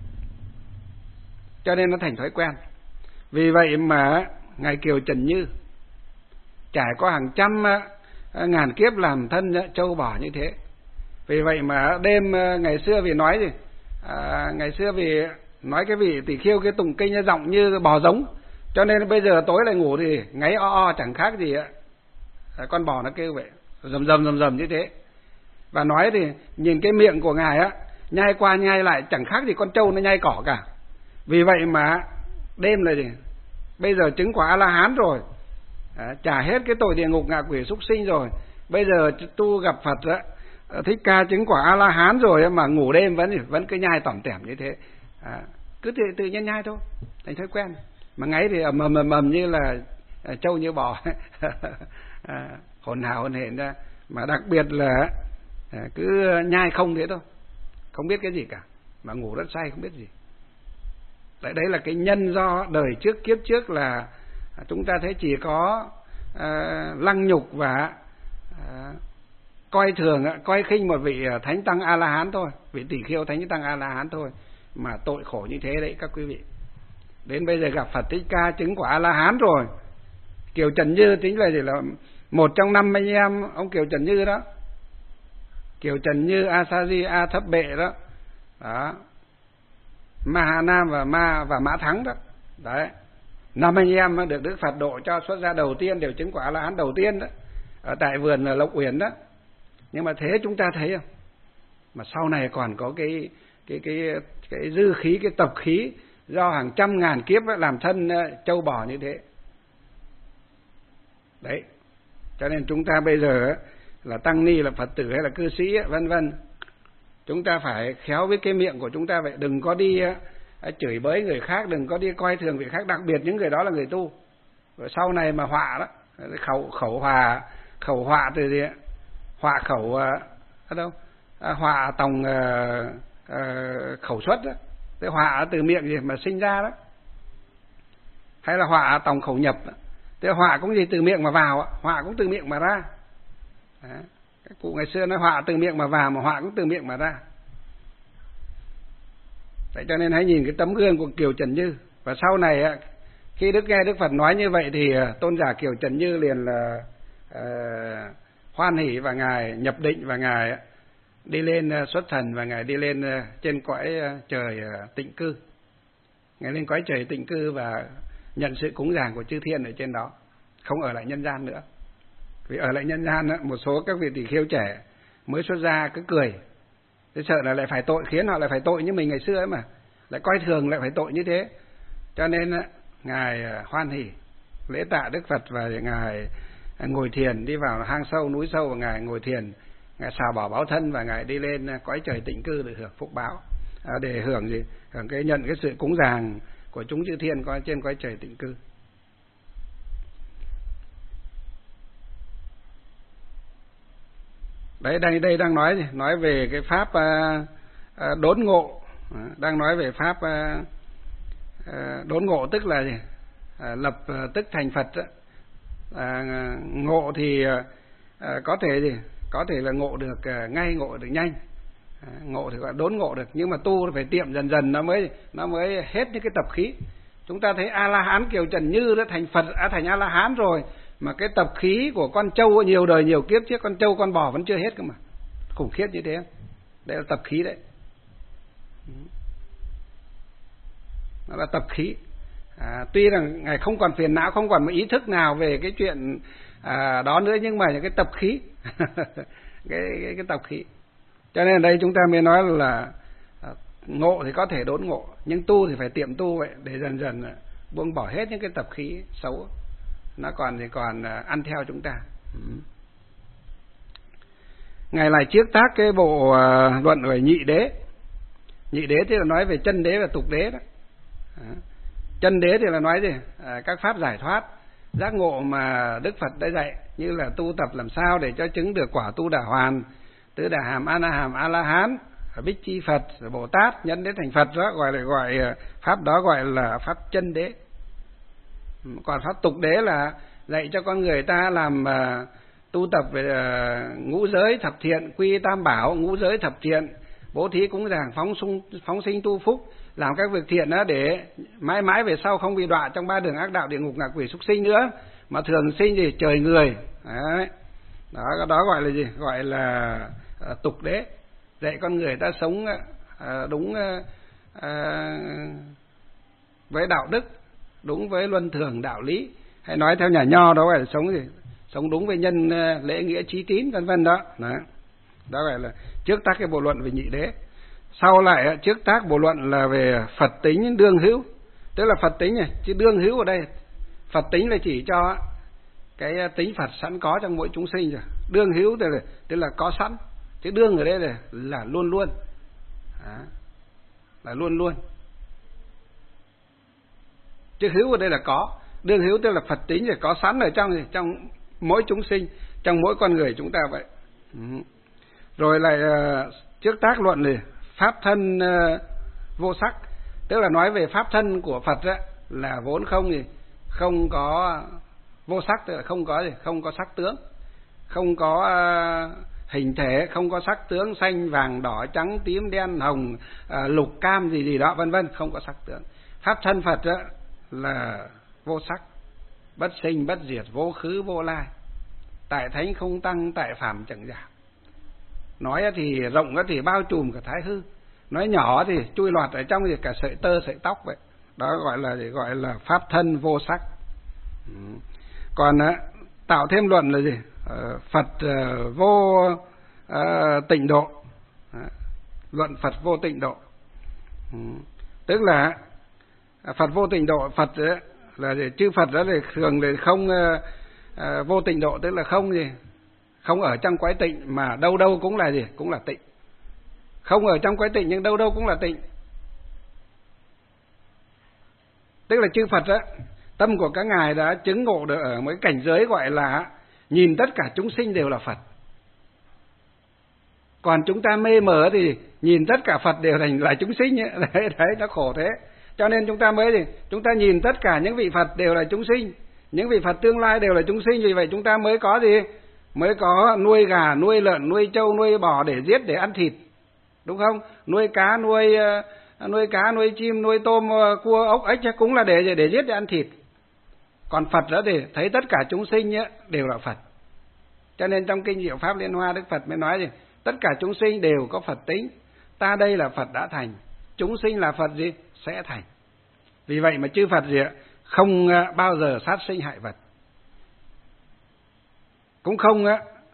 Cho nên nó thành thói quen. Vì vậy mà ngài Kiều Trần Như trải qua hàng trăm ngàn kiếp làm thân trâu bò như thế. Vì vậy mà đêm ngày xưa vì nói gì, ngày xưa vì nói cái vị Tỷ Khưu cái tụng kinh giọng như bò giống, cho nên bây giờ tối lại ngủ thì ngáy o chẳng khác gì ạ. Con bò nó kêu vậy, rầm rầm như thế. Và nói thì nhìn cái miệng của ngài á, nhai qua nhai lại chẳng khác gì con trâu nó nhai cỏ cả. Vì vậy mà đêm là gì, bây giờ chứng quả A-la-hán rồi, trả hết cái tội địa ngục ngạ quỷ súc sinh rồi, bây giờ tu gặp Phật á, Thích Ca chứng quả A-la-hán rồi mà ngủ đêm vẫn cứ nhai tỏm tẻm như thế. Cứ tự nhiên nhai thôi, thành thói quen. Mà ngáy thì ầm như là trâu như bò. Hồn hào hồn hển ra. Mà đặc biệt là cứ nhai không thế thôi, không biết cái gì cả, mà ngủ rất say không biết gì. Đấy là cái nhân do đời trước kiếp trước là chúng ta thấy chỉ có lăng nhục và coi thường, coi khinh một vị thánh tăng A-la-hán thôi, vị Tỷ Khưu thánh tăng A-la-hán thôi, mà tội khổ như thế đấy các quý vị. Đến bây giờ gặp Phật Thích Ca chứng quả A-la-hán rồi, Kiều Trần Như tính là gì, là một trong 5 anh em ông Kiều Trần Như đó, Kiều Trần Như, A Sa Di, A Thấp Bệ đó, Ma Hà Nam và Mã Thắng đó. Đấy, 5 anh em được Đức Phật độ cho xuất gia đầu tiên, đều chứng quả A-la-hán đầu tiên đó, ở tại vườn Lộc Uyển đó. Nhưng mà thế chúng ta thấy không? Mà sau này còn có cái dư khí, cái tập khí do hàng trăm ngàn kiếp làm thân trâu bò như thế. Đấy, cho nên chúng ta bây giờ là tăng ni, là Phật tử hay là cư sĩ vân vân, chúng ta phải khéo với cái miệng của chúng ta vậy, đừng có đi chửi bới người khác, đừng có đi coi thường người khác, đặc biệt những người đó là người tu. Rồi sau này mà họa đó, khẩu họa từ gì ạ? Họa khẩu ở đâu? Họa tòng khẩu xuất đó. Thế họa từ miệng gì mà sinh ra đó. Hay là họa tòng khẩu nhập đó. Thế họa cũng gì từ miệng mà vào, họa cũng từ miệng mà ra. Các cụ ngày xưa nói họa từ miệng mà vào, mà họa cũng từ miệng mà ra. Vậy cho nên hãy nhìn cái tấm gương của Kiều Trần Như. Và sau này khi nghe Đức Phật nói như vậy thì tôn giả Kiều Trần Như liền là hoan hỷ, và ngài nhập định, và ngài đi lên xuất thần, và ngài đi lên trên cõi trời tịnh cư. Ngài lên cõi trời tịnh cư và nhận sự cúng dường của chư thiên ở trên đó, không ở lại nhân gian nữa. Vì ở lại nhân gian một số các vị Tỷ Khưu trẻ mới xuất gia cứ cười, thế sợ là lại phải tội, khiến họ lại phải tội như mình ngày xưa ấy, mà lại coi thường lại phải tội như thế. Cho nên ngài hoan hỷ lễ tạ Đức Phật, và ngài ngồi thiền, đi vào hang sâu núi sâu, và ngài ngồi thiền, ngài xào bỏ báo thân, và ngài đi lên cõi trời tịnh cư để hưởng phúc báo, để hưởng gì, hưởng nhận cái sự cúng dường của chúng chư thiên có trên cõi trời tịnh cư. Đấy, đây đang nói gì? Nói về cái pháp đốn ngộ, đang nói về pháp đốn ngộ, tức là gì? Lập tức thành Phật. Ngộ thì có thể gì? Có thể là ngộ được ngay, ngộ được nhanh. Ngộ thì gọi đốn ngộ được, nhưng mà tu phải tiệm dần dần nó mới hết những cái tập khí. Chúng ta thấy A-la-hán Kiều Trần Như đã thành Phật, thành A-la-hán rồi, mà cái tập khí của con trâu nhiều đời nhiều kiếp trước, con trâu con bò vẫn chưa hết cơ mà, khủng khiếp như thế. Đây là tập khí đấy, nó là tập khí. Tuy rằng ngài không còn phiền não, không còn một ý thức nào về cái chuyện đó nữa, nhưng mà những cái tập khí cái tập khí. Cho nên ở đây chúng ta mới nói là ngộ thì có thể đốn ngộ, nhưng tu thì phải tiệm tu vậy, để dần dần buông bỏ hết những cái tập khí xấu, nó còn ăn theo chúng ta. Ngài lại chiết tác cái bộ luận về nhị đế. Nhị đế thì là nói về chân đế và tục đế đó. Chân đế thì là nói gì? Các pháp giải thoát, giác ngộ mà Đức Phật đã dạy, như là tu tập làm sao để cho chứng được quả Tu Đà Hoàn, Tứ Đà Hàm, A Na Hàm, A La Hán, Bích Chi Phật, Bồ Tát nhân đến thành Phật đó, gọi pháp đó gọi là pháp chân đế. Còn pháp tục đế là dạy cho con người ta làm tu tập về ngũ giới thập thiện, quy tam bảo, ngũ giới thập thiện, bố thí cúng dường, phóng sinh tu phúc, làm các việc thiện đó để mãi mãi về sau không bị đọa trong ba đường ác đạo, địa ngục, ngạ quỷ, súc sinh nữa, mà thường sinh thì trời người. Đấy. Đó gọi là gì? Gọi là tục đế, dạy con người ta sống đúng với đạo đức, đúng với luân thường đạo lý, hay nói theo nhà Nho đó gọi là sống gì? Sống đúng với nhân lễ nghĩa trí tín vân vân đó. Đó gọi là trước tác cái bộ luận về nhị đế. Sau lại trước tác bộ luận là về Phật tính đương hữu, tức là Phật tính này, chứ đương hữu ở đây Phật tính là chỉ cho cái tính Phật sẵn có trong mỗi chúng sinh rồi. Đương hữu tức là có sẵn, chứ đương ở đây là luôn luôn. Là luôn luôn. Chứ hữu ở đây là có. Đương hữu tức là Phật tính thì có sẵn ở trong mỗi chúng sinh, trong mỗi con người chúng ta vậy. Rồi lại trước tác luận này pháp thân vô sắc, tức là nói về pháp thân của Phật đó, là vốn không có vô sắc, tức là không có sắc tướng, không có hình thể, không có sắc tướng xanh vàng đỏ trắng tím đen hồng lục cam gì đó vân vân, không có sắc tướng. Pháp thân Phật đó là vô sắc, bất sinh bất diệt, vô khứ vô lai, tại thánh không tăng, tại phàm chẳng giảm. Nói thì rộng thì bao trùm cả thái hư, nói nhỏ thì chui lọt ở trong thì cả sợi tơ sợi tóc vậy. Đó gọi là pháp thân vô sắc. Còn tạo thêm luận là gì? Phật vô tịnh độ. Luận Phật vô tịnh độ. Tức là Phật vô tịnh độ, Phật là gì? Chư Phật đó thì thường là không vô tịnh độ, tức là không ở trong quái tịnh, mà đâu đâu cũng là gì? Cũng là tịnh. Không ở trong quái tịnh nhưng đâu đâu cũng là tịnh. Tức là chư Phật á, tâm của các ngài đã chứng ngộ được ở mấy cảnh giới gọi là nhìn tất cả chúng sinh đều là Phật. Còn chúng ta mê mờ thì nhìn tất cả Phật đều là chúng sinh ấy. Đấy, nó khổ thế. Cho nên chúng ta chúng ta nhìn tất cả những vị Phật đều là chúng sinh, những vị Phật tương lai đều là chúng sinh. Vì vậy chúng ta mới có gì? Mới có nuôi gà, nuôi lợn, nuôi trâu, nuôi bò để giết, để ăn thịt, đúng không? Nuôi cá, nuôi chim, nuôi tôm, cua, ốc, ếch cũng là để giết, để ăn thịt. Còn Phật đó thì thấy tất cả chúng sinh đều là Phật. Cho nên trong kinh Diệu Pháp Liên Hoa, Đức Phật mới nói gì? Tất cả chúng sinh đều có Phật tính. Ta đây là Phật đã thành, chúng sinh là Phật gì? Sẽ thành. Vì vậy mà chư Phật gì ạ? Không bao giờ sát sinh hại vật, cũng không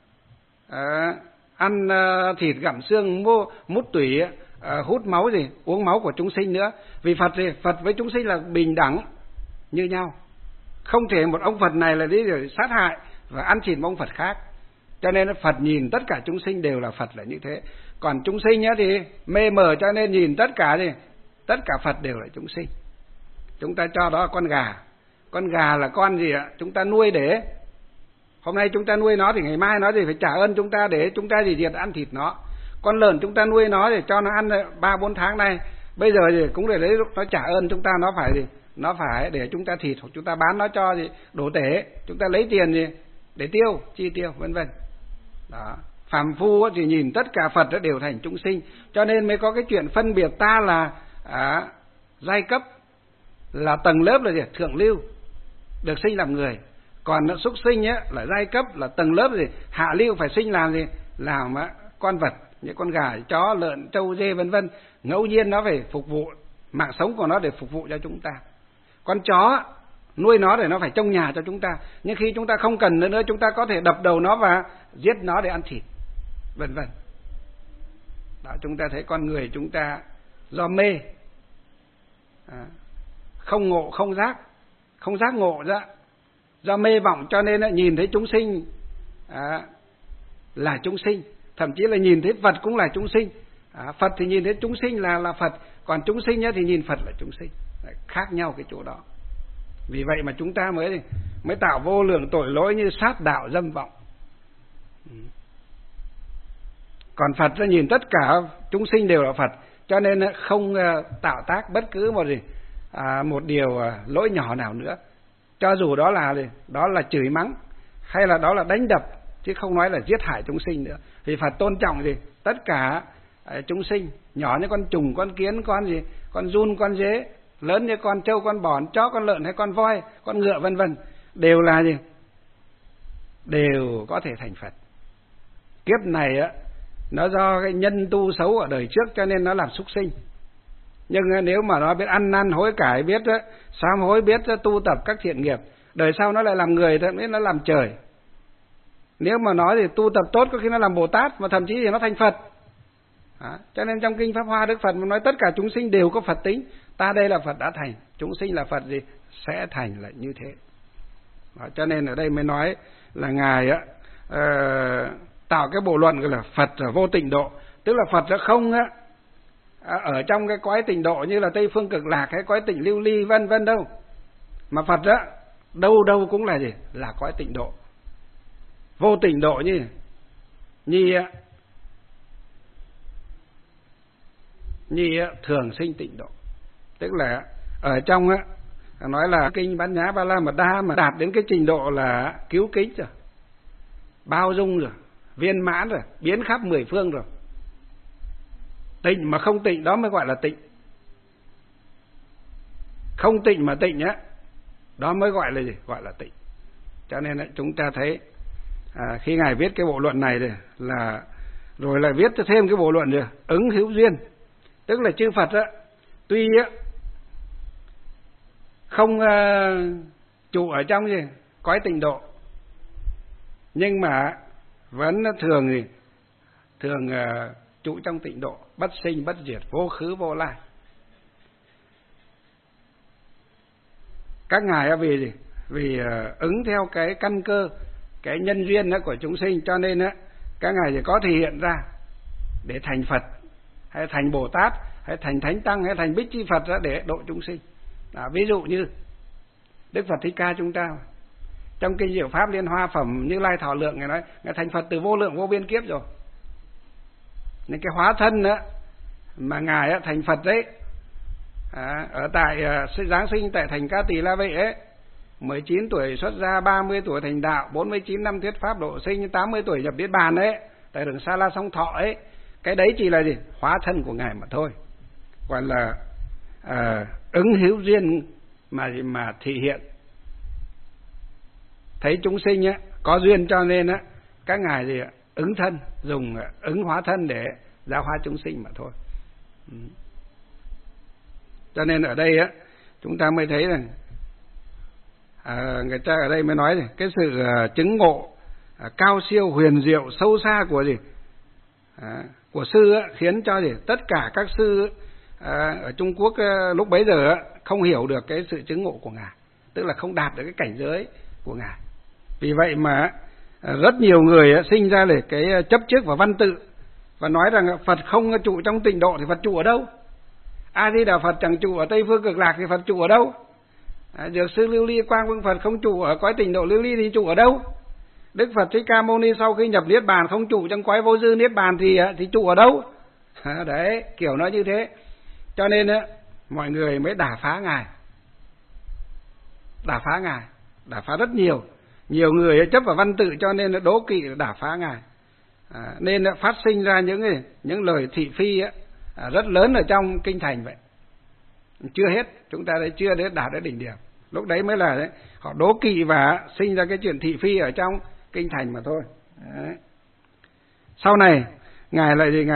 ăn thịt gặm xương, mút tủy, hút máu gì, uống máu của chúng sinh nữa. Vì Phật với chúng sinh là bình đẳng như nhau, không thể một ông Phật này là đi rồi sát hại và ăn thịt một ông Phật khác. Cho nên Phật nhìn tất cả chúng sinh đều là Phật là như thế. Còn chúng sinh thì mê mờ, cho nên nhìn tất cả Phật đều là chúng sinh. Chúng ta cho đó là con gà là con gì ạ? Chúng ta nuôi để hôm nay chúng ta nuôi nó thì ngày mai nó thì phải trả ơn chúng ta, để chúng ta diệt ăn thịt nó. Con lợn chúng ta nuôi nó để cho nó ăn 3-4 tháng nay, bây giờ thì cũng để lấy lúc nó trả ơn chúng ta, nó phải để chúng ta thịt, hoặc chúng ta bán nó cho đổ tể, chúng ta lấy tiền để chi tiêu vân vân. Đó, phàm phu thì nhìn tất cả Phật đó đều thành chúng sinh, cho nên mới có cái chuyện phân biệt ta là giai cấp, là tầng lớp là gì? Thượng lưu, được sinh làm người. Còn nó súc sinh là giai cấp, là tầng lớp gì? Hạ lưu, phải sinh làm gì? Làm con vật như con gà, chó, lợn, trâu, dê vân vân. Ngẫu nhiên nó phải phục vụ mạng sống của nó để phục vụ cho chúng ta. Con chó nuôi nó để nó phải trông nhà cho chúng ta, nhưng khi chúng ta không cần nữa, chúng ta có thể đập đầu nó và giết nó để ăn thịt vân vân. Đó, chúng ta thấy con người chúng ta do mê, không ngộ, không giác ngộ ra, do mê vọng cho nên nhìn thấy chúng sinh là chúng sinh, thậm chí là nhìn thấy Phật cũng là chúng sinh. Phật thì nhìn thấy chúng sinh là Phật, còn chúng sinh thì nhìn Phật là chúng sinh, khác nhau cái chỗ đó. Vì vậy mà chúng ta mới tạo vô lượng tội lỗi như sát đạo, dâm vọng. Còn Phật nó nhìn tất cả chúng sinh đều là Phật, cho nên không tạo tác bất cứ một điều lỗi nhỏ nào nữa, cho dù đó là chửi mắng hay là đó là đánh đập, chứ không nói là giết hại chúng sinh nữa. Vì Phật tôn trọng tất cả chúng sinh, nhỏ như con trùng, con kiến, con giun, con dế, lớn như con trâu, con bò, chó, con lợn hay con voi, con ngựa vân vân, đều là đều có thể thành Phật. kiếp này á nó do cái nhân tu xấu ở đời trước cho nên nó làm súc sinh. Nhưng nếu mà nó biết ăn năn hối cải, biết sám hối, biết tu tập các thiện nghiệp, đời sau nó lại làm người, thậm chí nó làm trời. Nếu mà nói thì tu tập tốt có khi nó làm Bồ Tát, mà thậm chí thì nó thành Phật. Cho nên trong kinh Pháp Hoa Đức Phật nói tất cả chúng sinh đều có Phật tính. Ta đây là Phật đã thành, chúng sinh là Phật gì sẽ thành là như thế. Cho nên ở đây mới nói là Ngài tạo cái bộ luận gọi là Phật ở vô tịnh độ, tức là Phật nó không ở trong cái cõi tịnh độ như là Tây Phương Cực Lạc hay cõi tịnh Lưu Ly vân vân đâu, mà Phật đâu đâu cũng là gì, là cõi tịnh độ. Vô tịnh độ như thường sinh tịnh độ, tức là ở trong nói là kinh Bát Nhã Ba La Mật Đa mà đạt đến cái trình độ là cứu kính rồi, bao dung rồi, viên mãn rồi, biến khắp mười phương rồi. Tịnh mà không tịnh đó mới gọi là tịnh. Không tịnh mà tịnh đó mới gọi là gì? Gọi là tịnh. Cho nên chúng ta thấy khi Ngài viết cái bộ luận này là rồi lại viết thêm cái bộ luận rồi ứng hữu duyên, tức là chư Phật tuy không trụ ở trong gì cõi tịnh độ, nhưng mà vẫn thường trụ trong tịnh độ, bất sinh bất diệt, vô khứ vô lai. Các ngài vì gì? Vì ứng theo cái căn cơ, cái nhân duyên của chúng sinh, cho nên các ngài chỉ có thể hiện ra để thành Phật, hay thành Bồ Tát, hay thành Thánh Tăng, hay thành Bích Chi Phật để độ chúng sinh. Ví dụ như Đức Phật Thích Ca chúng ta trong kinh Diệu Pháp Liên Hoa Phẩm Như Lai Thọ Lượng, Ngài nói Ngài thành Phật từ vô lượng vô biên kiếp rồi. Nên cái hóa thân mà Ngài thành Phật đấy, ở tại Giáng sinh tại thành Ca Tỳ La Vệ ấy, 19 tuổi xuất gia, 30 tuổi thành đạo, 49 năm thuyết pháp độ sinh, 80 tuổi nhập Niết Bàn ấy, tại rừng Sa La Song Thọ ấy, cái đấy chỉ là gì? Hóa thân của Ngài mà thôi. Gọi là ứng hữu duyên mà thị hiện. Thấy chúng sinh có duyên cho nên các ngài gì ứng thân, dùng ứng hóa thân để giáo hóa chúng sinh mà thôi. Cho nên ở đây chúng ta mới thấy rằng người ta ở đây mới nói rằng cái sự chứng ngộ cao siêu huyền diệu sâu xa của gì của sư khiến cho gì tất cả các sư ở Trung Quốc lúc bấy giờ không hiểu được cái sự chứng ngộ của Ngài, tức là không đạt được cái cảnh giới của Ngài. Vì vậy mà rất nhiều người sinh ra để cái chấp trước và văn tự và nói rằng Phật không trụ trong tịnh độ thì Phật trụ ở đâu? A Di Đà Phật chẳng trụ ở Tây Phương Cực Lạc thì Phật trụ ở đâu? Dược sư Lưu Ly Quang Vương Phật không trụ ở cõi tịnh độ Lưu Ly thì trụ ở đâu? Đức Phật Thích Ca Mâu Ni sau khi nhập Niết Bàn không trụ trong cõi vô dư Niết Bàn thì trụ ở đâu? Đấy, kiểu nói như thế. Cho nên mọi người mới đả phá Ngài, đả phá rất nhiều. Nhiều người chấp vào văn tự cho nên đố kỵ đả phá Ngài, nên phát sinh ra những lời thị phi rất lớn ở trong kinh thành vậy. Chưa hết, chúng ta đây chưa đến đạt đến đỉnh điểm. Lúc đấy mới là họ đố kỵ và sinh ra cái chuyện thị phi ở trong kinh thành mà thôi. Đấy. Sau này Ngài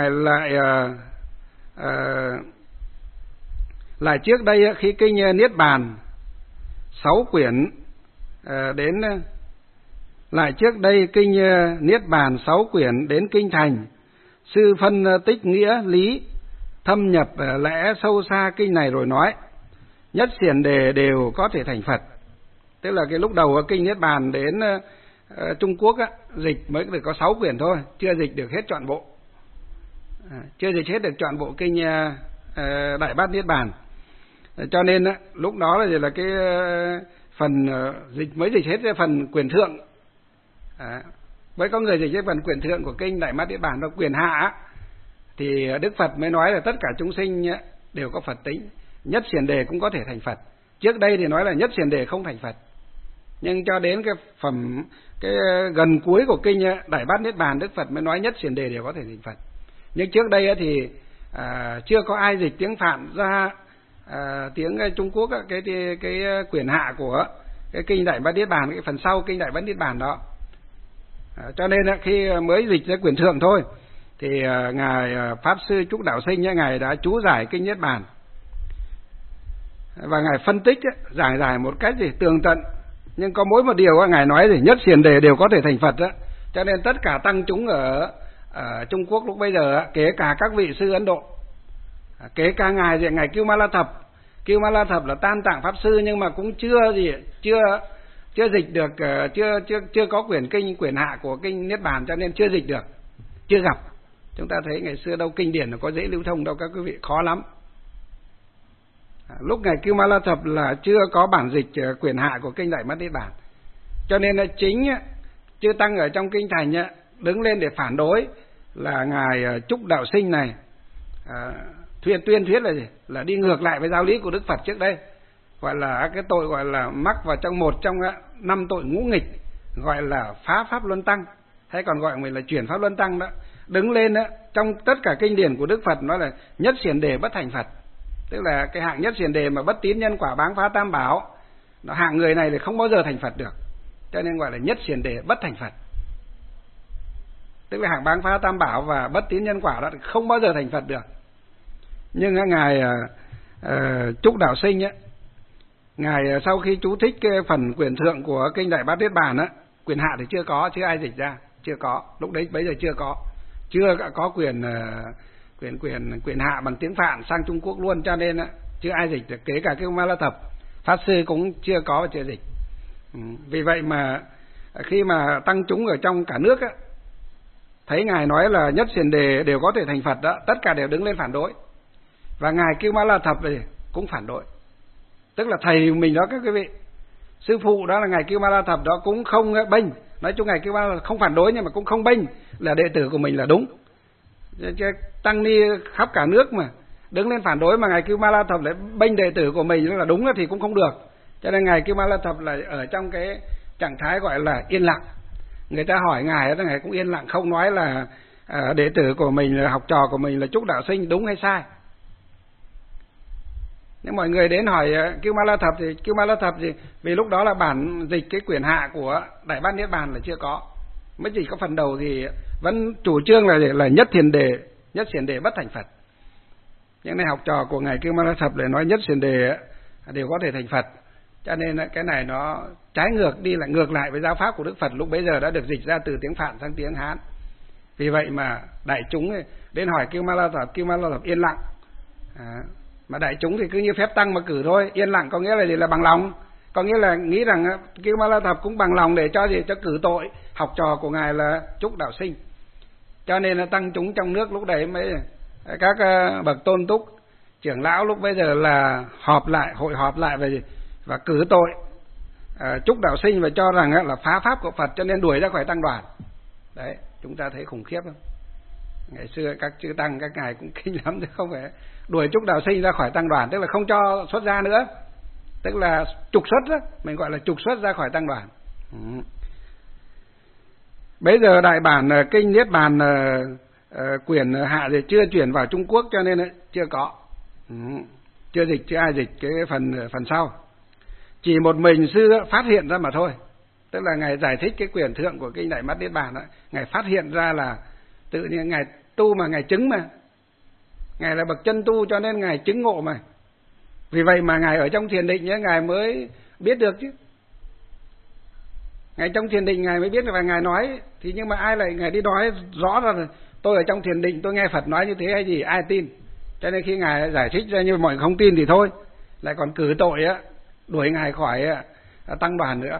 lại trước đây khi kinh Niết Bàn 6 quyển đến lại trước đây kinh Niết Bàn 6 quyển đến kinh thành, sư phân tích nghĩa lý, thâm nhập lẽ sâu xa kinh này rồi nói nhất xiển đề đều có thể thành Phật. Tức là cái lúc đầu kinh Niết Bàn đến Trung Quốc dịch mới được có 6 quyển thôi, chưa dịch được hết trọn bộ, chưa dịch hết được trọn bộ kinh Đại Bát Niết Bàn. Cho nên lúc đó là cái phần dịch mới dịch hết cái phần quyền thượng, mới có người dịch cái phần quyền thượng của kinh Đại Bát Niết Bàn. Và quyền hạ thì Đức Phật mới nói là tất cả chúng sinh đều có Phật tính, nhất xiển đề cũng có thể thành Phật. Trước đây thì nói là nhất xiển đề không thành Phật, nhưng cho đến cái gần cuối của kinh Đại Bát Niết Bàn, Đức Phật mới nói nhất xiển đề đều có thể thành Phật. Nhưng trước đây thì chưa có ai dịch tiếng Phạn ra tiếng Trung Quốc cái quyển hạ của cái kinh Đại Bát Niết Bàn, cái phần sau kinh Đại Bát Niết Bàn đó. Cho nên khi mới dịch ra quyển thượng thôi thì ngài Pháp sư Trúc Đạo Sinh ngài đã chú giải kinh Niết Bàn và ngài phân tích giải một cách tường tận, nhưng có mỗi một điều ngài nói nhất xiển đề đều có thể thành Phật. Cho nên tất cả tăng chúng ở Trung Quốc lúc bây giờ, kể cả các vị sư Ấn Độ, kể cả ngài Kiêu Ma La Thập là Tam Tạng Pháp sư nhưng mà cũng chưa dịch được, chưa có quyển kinh quyển hạ của kinh Niết Bàn, cho nên chưa dịch được, chưa gặp. Chúng ta thấy ngày xưa đâu kinh điển nó có dễ lưu thông đâu các quý vị, khó lắm. Lúc ngài Kiêu Ma La Thập là chưa có bản dịch quyển hạ của kinh Đại Bát Niết Bàn, cho nên là chính chư tăng ở trong kinh thành đứng lên để phản đối là ngài Trúc Đạo Sinh này tuyên thuyết là gì? Là đi ngược lại với giáo lý của Đức Phật trước đây, gọi là cái tội gọi là mắc vào trong 5 tội ngũ nghịch, gọi là phá pháp luân tăng, hay còn gọi mình là chuyển pháp luân tăng đó. Đứng lên trong tất cả kinh điển của Đức Phật nói là nhất xiển đề bất thành Phật, tức là cái hạng nhất xiển đề mà bất tín nhân quả báng phá tam bảo, nó hạng người này thì không bao giờ thành Phật được, cho nên gọi là nhất xiển đề bất thành Phật. Tức là hạng báng phá tam bảo và bất tín nhân quả đó thì không bao giờ thành Phật được. Nhưng ngài Trúc Đạo Sinh ngài sau khi chú thích cái phần quyển thượng của kinh Đại Bát Niết Bàn quyển hạ thì chưa ai dịch ra, chưa có, lúc đấy bây giờ chưa có quyển hạ bằng tiếng Phạn sang Trung Quốc luôn, cho nên chưa ai dịch được, kể cả cái Ma La Thập Pháp sư cũng chưa có và chưa dịch. Vì vậy mà khi mà tăng chúng ở trong cả nước thấy ngài nói là nhất xiển đề đều có thể thành Phật đó, tất cả đều đứng lên phản đối, và ngài Kiêu Ma La Thập thì cũng phản đối, tức là thầy mình đó các quý vị, sư phụ đó là ngài Kiêu Ma La Thập đó cũng không bênh. Nói chung ngài Kiêu Ma La không phản đối nhưng mà cũng không bênh là đệ tử của mình là đúng. Tăng ni khắp cả nước mà đứng lên phản đối mà ngài Kiêu Ma La Thập lại bênh đệ tử của mình là đúng thì cũng không được. Cho nên ngài Kiêu Ma La Thập là ở trong cái trạng thái gọi là yên lặng. Người ta hỏi ngài cũng yên lặng, không nói là đệ tử của mình, là học trò của mình là Trúc Đạo Sinh đúng hay sai. Nếu mọi người đến hỏi Kiêu Ma La Thập thì Kiêu Ma La Thập thì vì lúc đó là bản dịch cái quyển hạ của Đại Bát Niết Bàn là chưa có, mới chỉ có phần đầu thì vẫn chủ trương là nhất xiển đề bất thành Phật. Những này học trò của ngài Kiêu Ma La Thập để nói nhất xiển đề đều có thể thành Phật, cho nên cái này nó trái ngược, đi lại ngược lại với giáo pháp của Đức Phật lúc bấy giờ đã được dịch ra từ tiếng Phạn sang tiếng Hán. Vì vậy mà đại chúng đến hỏi Kiêu Ma La Thập yên lặng. Mà đại chúng thì cứ như phép tăng mà cử thôi, yên lặng có nghĩa là gì? Là bằng lòng, có nghĩa là nghĩ rằng Kiêu Ma La Thập cũng bằng lòng để cho cử tội học trò của ngài là Trúc Đạo Sinh. Cho nên là tăng chúng trong nước lúc đấy mới các bậc tôn túc trưởng lão lúc bây giờ là hội họp lại và cử tội Trúc Đạo Sinh và cho rằng là phá pháp của Phật, cho nên đuổi ra khỏi tăng đoàn. Đấy, chúng ta thấy khủng khiếp không? Ngày xưa các chư tăng các ngài cũng kinh lắm chứ không phải đuổi Trúc Đạo Sinh ra khỏi tăng đoàn, tức là không cho xuất gia nữa, tức là trục xuất đó, mình gọi là trục xuất ra khỏi tăng đoàn. Bây giờ đại bản kinh Niết Bàn quyển hạ thì chưa chuyển vào Trung Quốc, cho nên chưa có, chưa dịch, chưa ai dịch cái phần sau. Chỉ một mình sư phát hiện ra mà thôi, tức là ngài giải thích cái quyển thượng của kinh Đại Bát Niết Bàn đó, ngài phát hiện ra là tự nhiên ngài tu mà ngài chứng mà, ngài là bậc chân tu cho nên ngài chứng ngộ mà. Vì vậy mà ngài ở trong thiền định ngài mới biết được chứ. Ngài trong thiền định ngài mới biết, và ngài nói thì nhưng mà ai lại ngài đi nói rõ ra rồi tôi ở trong thiền định tôi nghe Phật nói như thế hay gì, ai tin. Cho nên khi ngài giải thích ra như mọi người không tin thì thôi, lại còn cử tội đuổi ngài khỏi tăng đoàn nữa.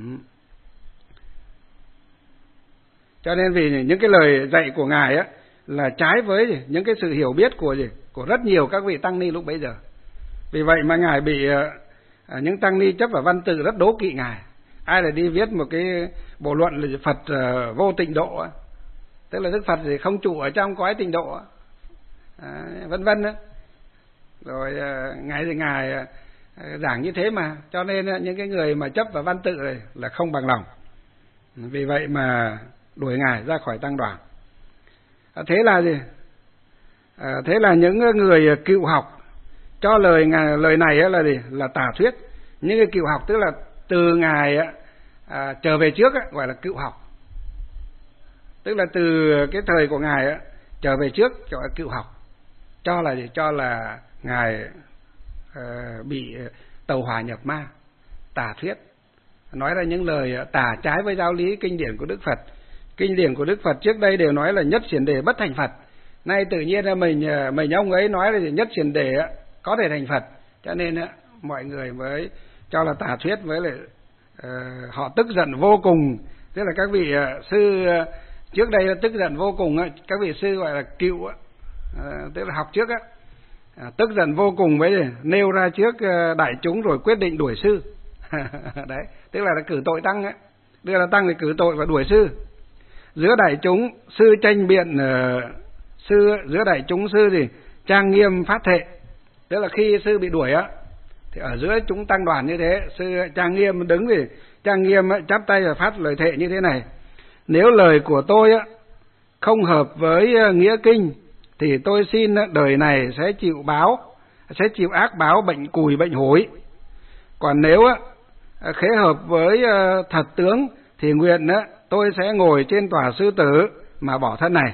Cho nên vì những cái lời dạy của ngài là trái với những cái sự hiểu biết của rất nhiều các vị tăng ni lúc bấy giờ. Vì vậy mà ngài bị những tăng ni chấp vào văn tự rất đố kỵ ngài. Ai lại đi viết một cái bộ luận là Phật vô tịnh độ, tức là Đức Phật thì không trụ ở trong cõi tịnh độ, vân vân. Rồi ngài giảng như thế mà, cho nên những cái người mà chấp vào văn tự này là không bằng lòng. Vì vậy mà đuổi ngài ra khỏi tăng đoàn. Thế là gì? Thế là những người cựu học cho lời này là gì? Là tà thuyết. Những người cựu học tức là từ ngài trở về trước gọi là cựu học. Tức là từ cái thời của ngài á trở về trước cho cựu học, cho là ngài bị tàu hỏa nhập ma, tà thuyết, nói ra những lời tà trái với giáo lý kinh điển của Đức Phật. Kinh điển của Đức Phật trước đây đều nói là nhất xiển đề bất thành Phật. Nay tự nhiên là mình ông ấy nói là nhất xiển đề có thể thành Phật, cho nên mọi người mới cho là tà thuyết, với lại họ tức giận vô cùng. Tức là các vị sư trước đây tức giận vô cùng, các vị sư gọi là cựu, tức là học trước tức giận vô cùng với nêu ra trước đại chúng rồi quyết định đuổi sư. Đấy, tức là cử tội tăng đưa là tăng thì cử tội và đuổi sư. Giữa đại chúng sư tranh biện, giữa đại chúng sư thì trang nghiêm phát thệ. Tức là khi sư bị đuổi thì ở giữa chúng tăng đoàn như thế, sư trang nghiêm đứng thì trang nghiêm chắp tay và phát lời thệ như thế này: nếu lời của tôi không hợp với nghĩa kinh thì tôi xin đời này sẽ chịu ác báo bệnh cùi bệnh hối. Còn nếu khế hợp với thật tướng thì nguyện tôi sẽ ngồi trên tòa sư tử mà bỏ thân này.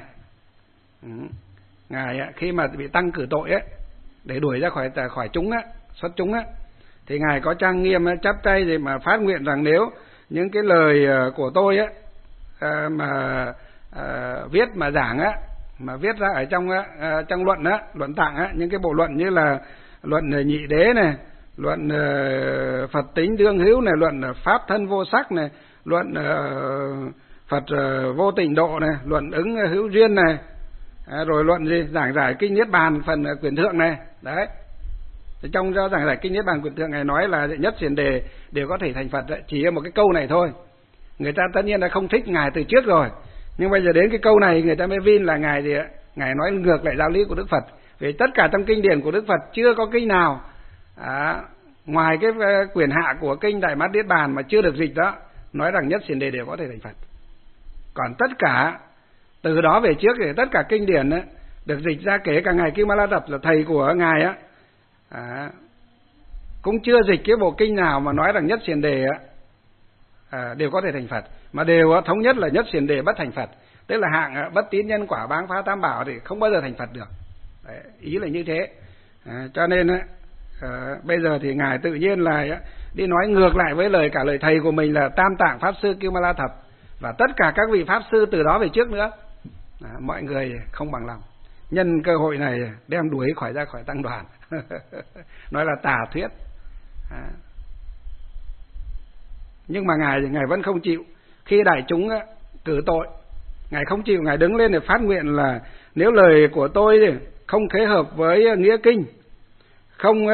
Ngài khi mà bị tăng cử tội để đuổi ra khỏi chúng xuất chúng thì ngài có trang nghiêm chắp tay để mà phát nguyện rằng nếu những cái lời của tôi mà viết mà giảng mà viết ra ở trong luận tạng những cái bộ luận như là luận nhị đế này, luận Phật tính đương hữu này, luận pháp thân vô sắc này, luận Phật vô tịnh độ này, luận ứng hữu duyên này, rồi luận gì giảng giải kinh niết bàn phần quyển thượng này. Đấy, trong giảng giải kinh niết bàn quyển thượng này nói là nhất xiển đề đều có thể thành Phật chỉ là một cái câu này thôi. Người ta tất nhiên là không thích ngài từ trước rồi, nhưng bây giờ đến cái câu này người ta mới vin là ngài nói ngược lại giáo lý của Đức Phật. Vì tất cả trong kinh điển của Đức Phật chưa có kinh nào ngoài cái quyển hạ của kinh Đại Mát Niết Bàn mà chưa được dịch đó nói rằng nhất xiển đề đều có thể thành Phật. Còn tất cả từ đó về trước thì tất cả kinh điển được dịch ra, kể cả ngài Kim Ma La Tập là thầy của ngài cũng chưa dịch cái bộ kinh nào mà nói rằng nhất xiển đề đều có thể thành Phật, mà đều thống nhất là nhất xiển đề bất thành Phật. Tức là hạng bất tín nhân quả báng phá tam bảo thì không bao giờ thành Phật được. Đấy, ý là như thế. Cho nên bây giờ thì ngài tự nhiên là đi nói ngược lại với cả lời thầy của mình là Tam Tạng Pháp Sư Kim Ma La Thập và tất cả các vị Pháp Sư từ đó về trước nữa. Mọi người không bằng lòng, nhân cơ hội này đem đuổi ra khỏi tăng đoàn. Nói là tà thuyết. Nhưng mà ngài vẫn không chịu. Khi đại chúng cử tội, ngài không chịu, ngài đứng lên để phát nguyện là nếu lời của tôi không khế hợp với nghĩa kinh, không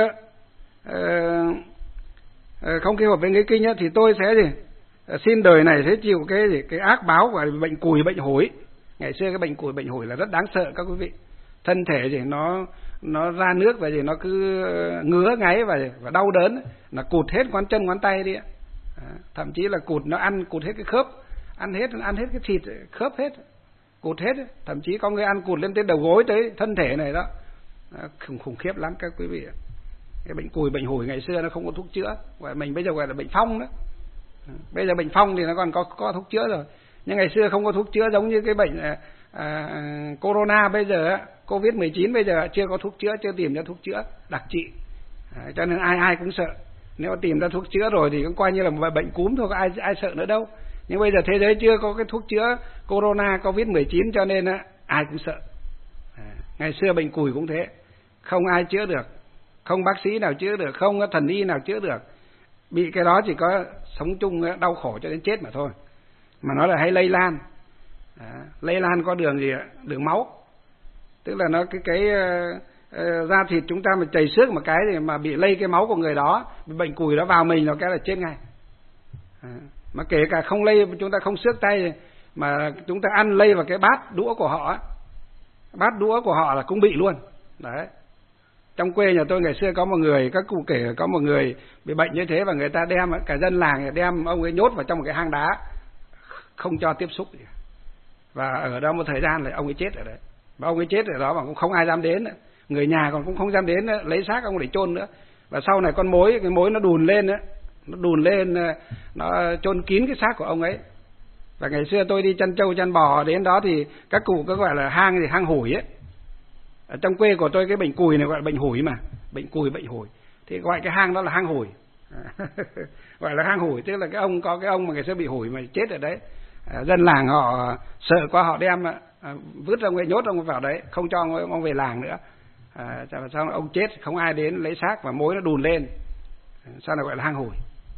khế hợp với nghĩa kinh thì tôi sẽ xin đời này sẽ chịu cái ác báo của bệnh cùi bệnh hủi. Ngày xưa cái bệnh cùi bệnh hủi là rất đáng sợ các quý vị. Thân thể thì nó ra nước và nó cứ ngứa ngáy và đau đớn, là cụt hết ngón chân ngón tay đi. Thậm chí là cụt hết cái khớp, ăn hết cái thịt khớp hết, cụt hết. Thậm chí có người ăn cụt lên tới đầu gối tới thân thể này đó. Khủng khiếp lắm các quý vị. Cái bệnh cùi bệnh hủi ngày xưa nó không có thuốc chữa, và mình bây giờ gọi là bệnh phong đó. Bây giờ bệnh phong thì nó còn có thuốc chữa rồi, nhưng ngày xưa không có thuốc chữa, giống như cái bệnh corona bây giờ Covid-19 bây giờ chưa có thuốc chữa, chưa tìm ra thuốc chữa đặc trị. Cho nên ai cũng sợ. Nếu tìm ra thuốc chữa rồi thì cũng coi như là một bệnh cúm thôi, có ai sợ nữa đâu. Nhưng bây giờ thế giới chưa có cái thuốc chữa corona Covid-19 cho nên ai cũng sợ. Ngày xưa bệnh cùi cũng thế, không ai chữa được, không bác sĩ nào chữa được, không có thần y nào chữa được. Bị cái đó chỉ có sống chung đau khổ cho đến chết mà thôi. Mà nó là hay lây lan. Lây lan có đường gì ạ? Đường máu. Tức là nó cái da thịt chúng ta mà chảy xước một cái thì mà bị lây cái máu của người đó, bệnh cùi đó vào mình nó cái là chết ngay. Mà kể cả không lây, chúng ta không xước tay mà chúng ta ăn lây vào cái bát đũa của họ, bát đũa của họ là cũng bị luôn. Đấy. Trong quê nhà tôi ngày xưa có một người, các cụ kể có một người bị bệnh như thế và người ta đem cả dân làng đem ông ấy nhốt vào trong một cái hang đá, không cho tiếp xúc gì. Và ở đó một thời gian là ông ấy chết ở đấy. Và ông ấy chết ở đó mà cũng không ai dám đến nữa. Người nhà còn cũng không dám đến nữa, lấy xác ông để chôn nữa. Và sau này con mối nó đùn lên nữa, nó chôn kín cái xác của ông ấy. Và ngày xưa tôi đi chăn trâu chăn bò đến đó thì các cụ có gọi là hang thì hang hủi ấy. Ở trong quê của tôi cái bệnh cùi này gọi là bệnh hủi mà, bệnh cùi bệnh hủi. Thì gọi cái hang đó là hang hủi. Gọi là hang hủi, tức là cái ông có cái ông mà ngày xưa bị hủi mà chết ở đấy. Dân làng họ sợ quá họ đem vứt ông ấy, nhốt ông vào đấy, không cho ông về làng nữa. Sau ông chết không ai đến lấy xác và mối nó đùn lên. Sao là gọi là hang hủi.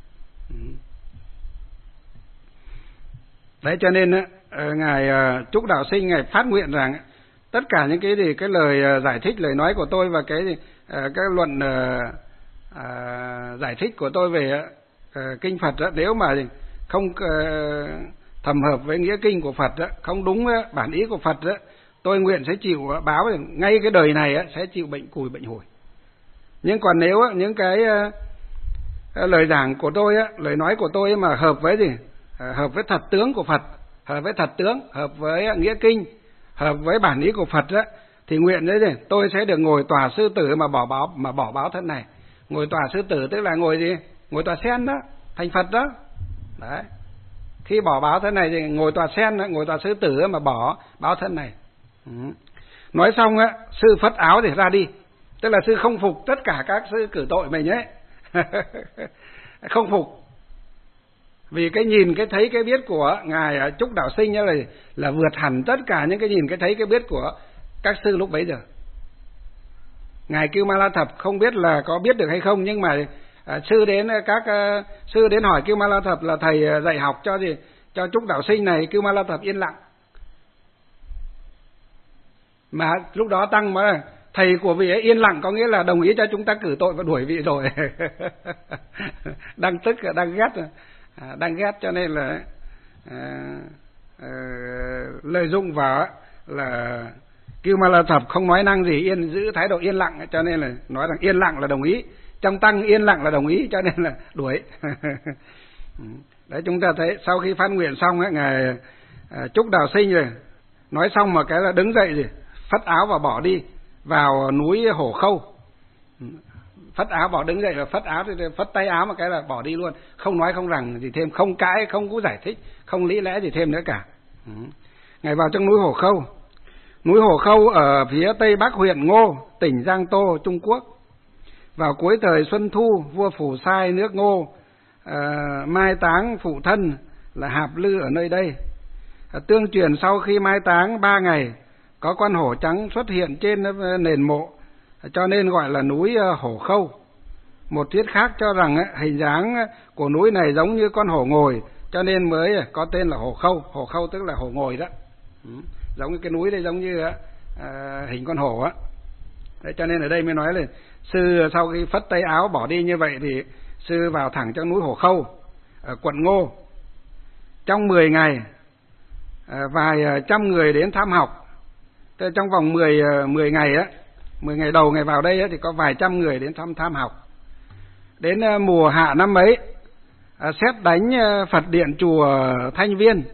Đấy cho nên ngài Trúc Đạo Sinh ngài phát nguyện rằng tất cả những cái gì, cái lời giải thích, lời nói của tôi và cái luận giải thích của tôi về kinh Phật đó, nếu mà không thầm hợp với nghĩa kinh của Phật đó, không đúng bản ý của Phật đó, tôi nguyện sẽ chịu báo ngay cái đời này sẽ chịu bệnh cùi bệnh hủi. Nhưng còn nếu những cái lời giảng của tôi, lời nói của tôi mà hợp với gì? Hợp với thật tướng của Phật, hợp với thật tướng, hợp với nghĩa kinh, hợp với bản ý của Phật đó, thì nguyện đấy gì? Tôi sẽ được ngồi tòa sư tử mà bỏ báo thân này. Ngồi tòa sư tử tức là ngồi gì? Ngồi tòa sen đó, thành Phật đó. Đấy. Khi bỏ báo thân này thì ngồi tòa sen, ngồi tòa sư tử mà bỏ báo thân này. Nói xong sư phất áo thì ra đi. Tức là sư không phục tất cả các sư cử tội mình ấy. Không phục. Vì cái nhìn, cái thấy, cái biết của ngài Trúc Đạo Sinh là vượt hẳn tất cả những cái nhìn, cái thấy, cái biết của các sư lúc bấy giờ. Ngài Kiêu Ma La Thập không biết là có biết được hay không, nhưng mà sư đến hỏi Kiêu Ma La Thập là thầy dạy học cho Trúc Đạo Sinh này. Kiêu Ma La Thập yên lặng. Mà lúc đó tăng mà thầy của vị ấy yên lặng có nghĩa là đồng ý cho chúng ta cử tội và đuổi vị rồi. Đang tức, đang ghét cho nên là lợi dụng vào là Kiêu Ma La Thập không nói năng gì, giữ thái độ yên lặng, cho nên là nói rằng yên lặng là đồng ý, trong tăng yên lặng là đồng ý, cho nên là đuổi. Đấy, chúng ta thấy sau khi phát nguyện xong ngài Trúc Đạo Sinh rồi nói xong mà cái là đứng dậy rồi phất áo và bỏ đi vào núi Hổ Khâu. Phất áo bỏ, đứng dậy và phất áo thì phất tay áo một cái là bỏ đi luôn, không nói không rằng gì thêm, không cãi, không có giải thích, không lý lẽ gì thêm nữa cả. Ngài vào trong núi Hổ Khâu. Núi Hổ Khâu ở phía tây bắc huyện Ngô, tỉnh Giang Tô, Trung Quốc. Vào cuối thời Xuân Thu, vua Phủ Sai nước Ngô mai táng phụ thân là Hạp Lư ở nơi đây. Tương truyền sau khi mai táng 3 ngày, có con hổ trắng xuất hiện trên nền mộ, cho nên gọi là núi Hổ Khâu. Một thuyết khác cho rằng hình dáng của núi này giống như con hổ ngồi, cho nên mới có tên là Hổ Khâu. Hổ Khâu tức là hổ ngồi đó. Giống như cái núi đây giống như hình con hổ á. Đấy, cho nên ở đây mới nói là sư sau khi phất tay áo bỏ đi như vậy thì sư vào thẳng trong núi Hổ Khâu ở quận Ngô. Trong 10 ngày vài trăm người đến tham học. Trong vòng 10 ngày á, 10 ngày đầu ngày vào đây á, thì có vài trăm người đến tham học. Đến mùa hạ năm ấy, sét đánh Phật điện chùa Thanh Viên.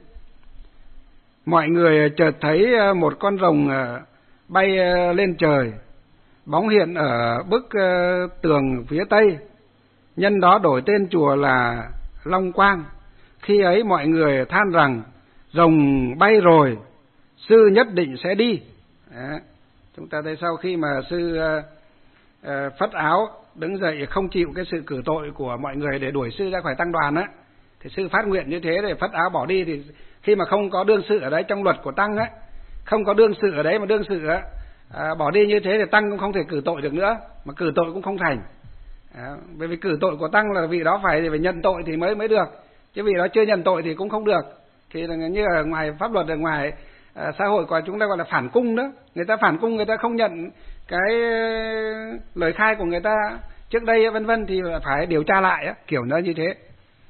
Mọi người chợt thấy một con rồng bay lên trời, bóng hiện ở bức tường phía tây. Nhân đó đổi tên chùa là Long Quang. Khi ấy mọi người than rằng rồng bay rồi, sư nhất định sẽ đi. Đó. Chúng ta thấy sau khi mà sư phất áo đứng dậy không chịu cái sự cử tội của mọi người để đuổi sư ra khỏi tăng đoàn á, thì sư phát nguyện như thế để phất áo bỏ đi. Thì khi mà không có đương sự ở đấy, trong luật của tăng á, không có đương sự ở đấy mà đương sự á bỏ đi như thế thì tăng cũng không thể cử tội được nữa, mà cử tội cũng không thành. Bởi vì cử tội của tăng là vị đó phải nhận tội thì mới được, chứ vị đó chưa nhận tội thì cũng không được. Thì là như ở ngoài pháp luật, ở ngoài xã hội của chúng ta gọi là phản cung đó. Người ta phản cung, người ta không nhận cái lời khai của người ta trước đây vân vân thì phải điều tra lại á, kiểu nó như thế.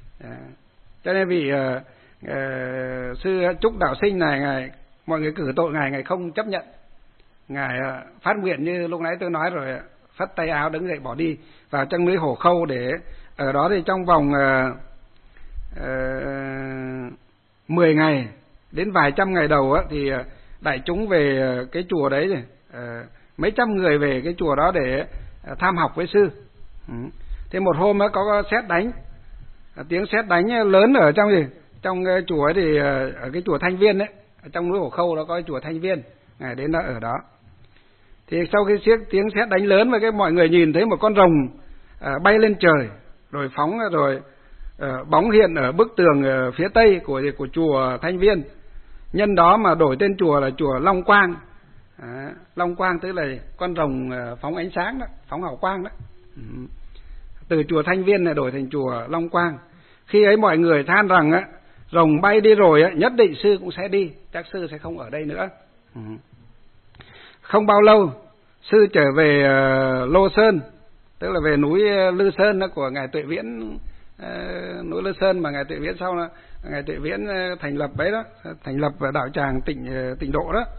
Cho nên vị sư Trúc Đạo Sinh này, ngài mọi người cử tội ngài không chấp nhận. Ngài phát nguyện như lúc nãy tôi nói rồi, phất tay áo đứng dậy bỏ đi vào trong núi Hổ Khâu, để ở đó thì trong vòng 10 ngày đến vài trăm ngày đầu á, thì đại chúng về cái chùa đấy, mấy trăm người về cái chùa đó để tham học với sư. Thế một hôm có sét đánh, tiếng sét đánh lớn ở trong chùa ấy thì ở cái chùa Thanh Viên ấy, ở trong núi Hổ Khâu nó có cái chùa Thanh Viên, ngài đến đó ở đó. Thì sau khi tiếng sét đánh lớn và cái mọi người nhìn thấy một con rồng bay lên trời, rồi phóng rồi bóng hiện ở bức tường phía tây của chùa Thanh Viên. Nhân đó mà đổi tên chùa là chùa Long Quang. Long Quang tức là con rồng phóng ánh sáng đó, phóng hào quang đó. Từ chùa Thanh Viên này đổi thành chùa Long Quang. Khi ấy mọi người than rằng rồng bay đi rồi nhất định sư cũng sẽ đi, chắc sư sẽ không ở đây nữa. Không bao lâu sư trở về Lô Sơn, tức là về núi Lư Sơn đó của ngài Tuệ Viễn, núi Lư Sơn mà ngài Tuệ Viễn sau là ngài Tuệ Viễn thành lập đấy đó, thành lập đạo tràng Tịnh Độ đó.